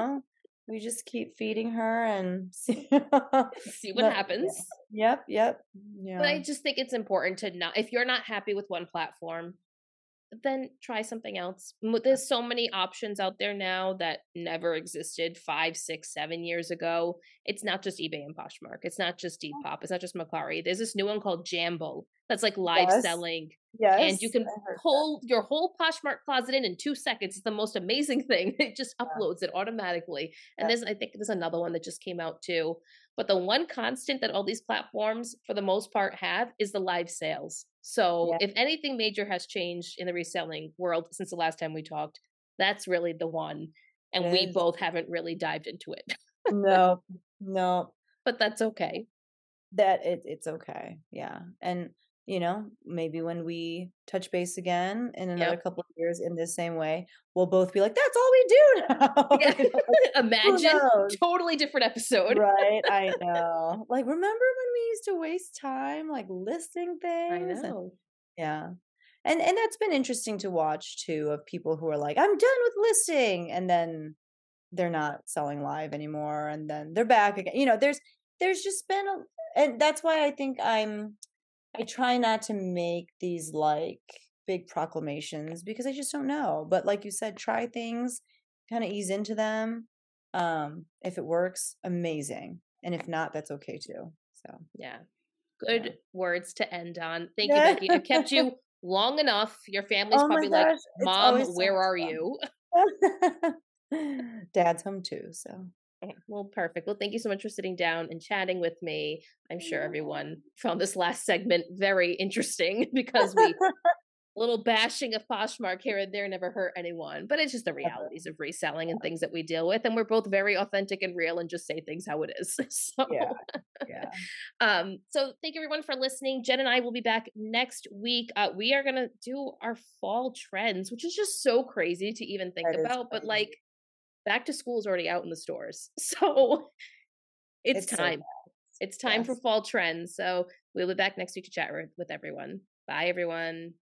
we just keep feeding her and see. See what But happens. yeah, yep, yep, But yeah. I just think it's important to not, if you're not happy with one platform, then try something else. There's so many options out there now that never existed 5, 6, 7 years ago. It's not just eBay and Poshmark. It's not just Depop. It's not just Macari. There's this new one called Jambo that's like live Yes, selling, and you yes, can I heard that. pull your whole Poshmark closet in 2 seconds. It's the most amazing thing. It just Yeah, uploads it automatically. And yeah, I think there's another one that just came out too. But the one constant that all these platforms, for the most part, have is the live sales. So yeah. if anything major has changed in the reselling world since the last time we talked, that's really the one. It And we is. both haven't really dived into it, No, no. but that's okay. It's okay. Yeah. And maybe when we touch base again in another Yep. couple of years in this same way, we'll both be like, that's all we do now. Yeah. Like, who Imagine knows? totally different episode. Right. I know. Like, remember when we used to waste time like listing I things? And know. yeah. And that's been interesting to watch too, of people who are like, I'm done with listing, and then they're not selling live anymore, and then they're back again. There's just been and that's why I think I try not to make these like big proclamations, because I just don't know. But like you said, try things, kind of ease into them. If it works, amazing. And if not, that's okay too. So Yeah. yeah. Good words to end on. Thank you, Yeah. Becky. I've kept you long enough. Your family's Oh my probably like, gosh, it's Mom, always so where much are you? fun. Dad's home too, so Okay, well, perfect. Well, thank you so much for sitting down and chatting with me. I'm sure everyone found this last segment very interesting because a little bashing of Poshmark here and there never hurt anyone, but it's just the never. realities of reselling and things that we deal with. And we're both very authentic and real and just say things how it is. Yeah, So, yeah. so thank you everyone for listening. Jen and I will be back next week. We are going to do our fall trends, which is just so crazy to even think That is about, but crazy. like back to school is already out in the stores. So it's It's so time. fast. It's time for Yes. fall trends. So we'll be back next week to chat with everyone. Bye, everyone.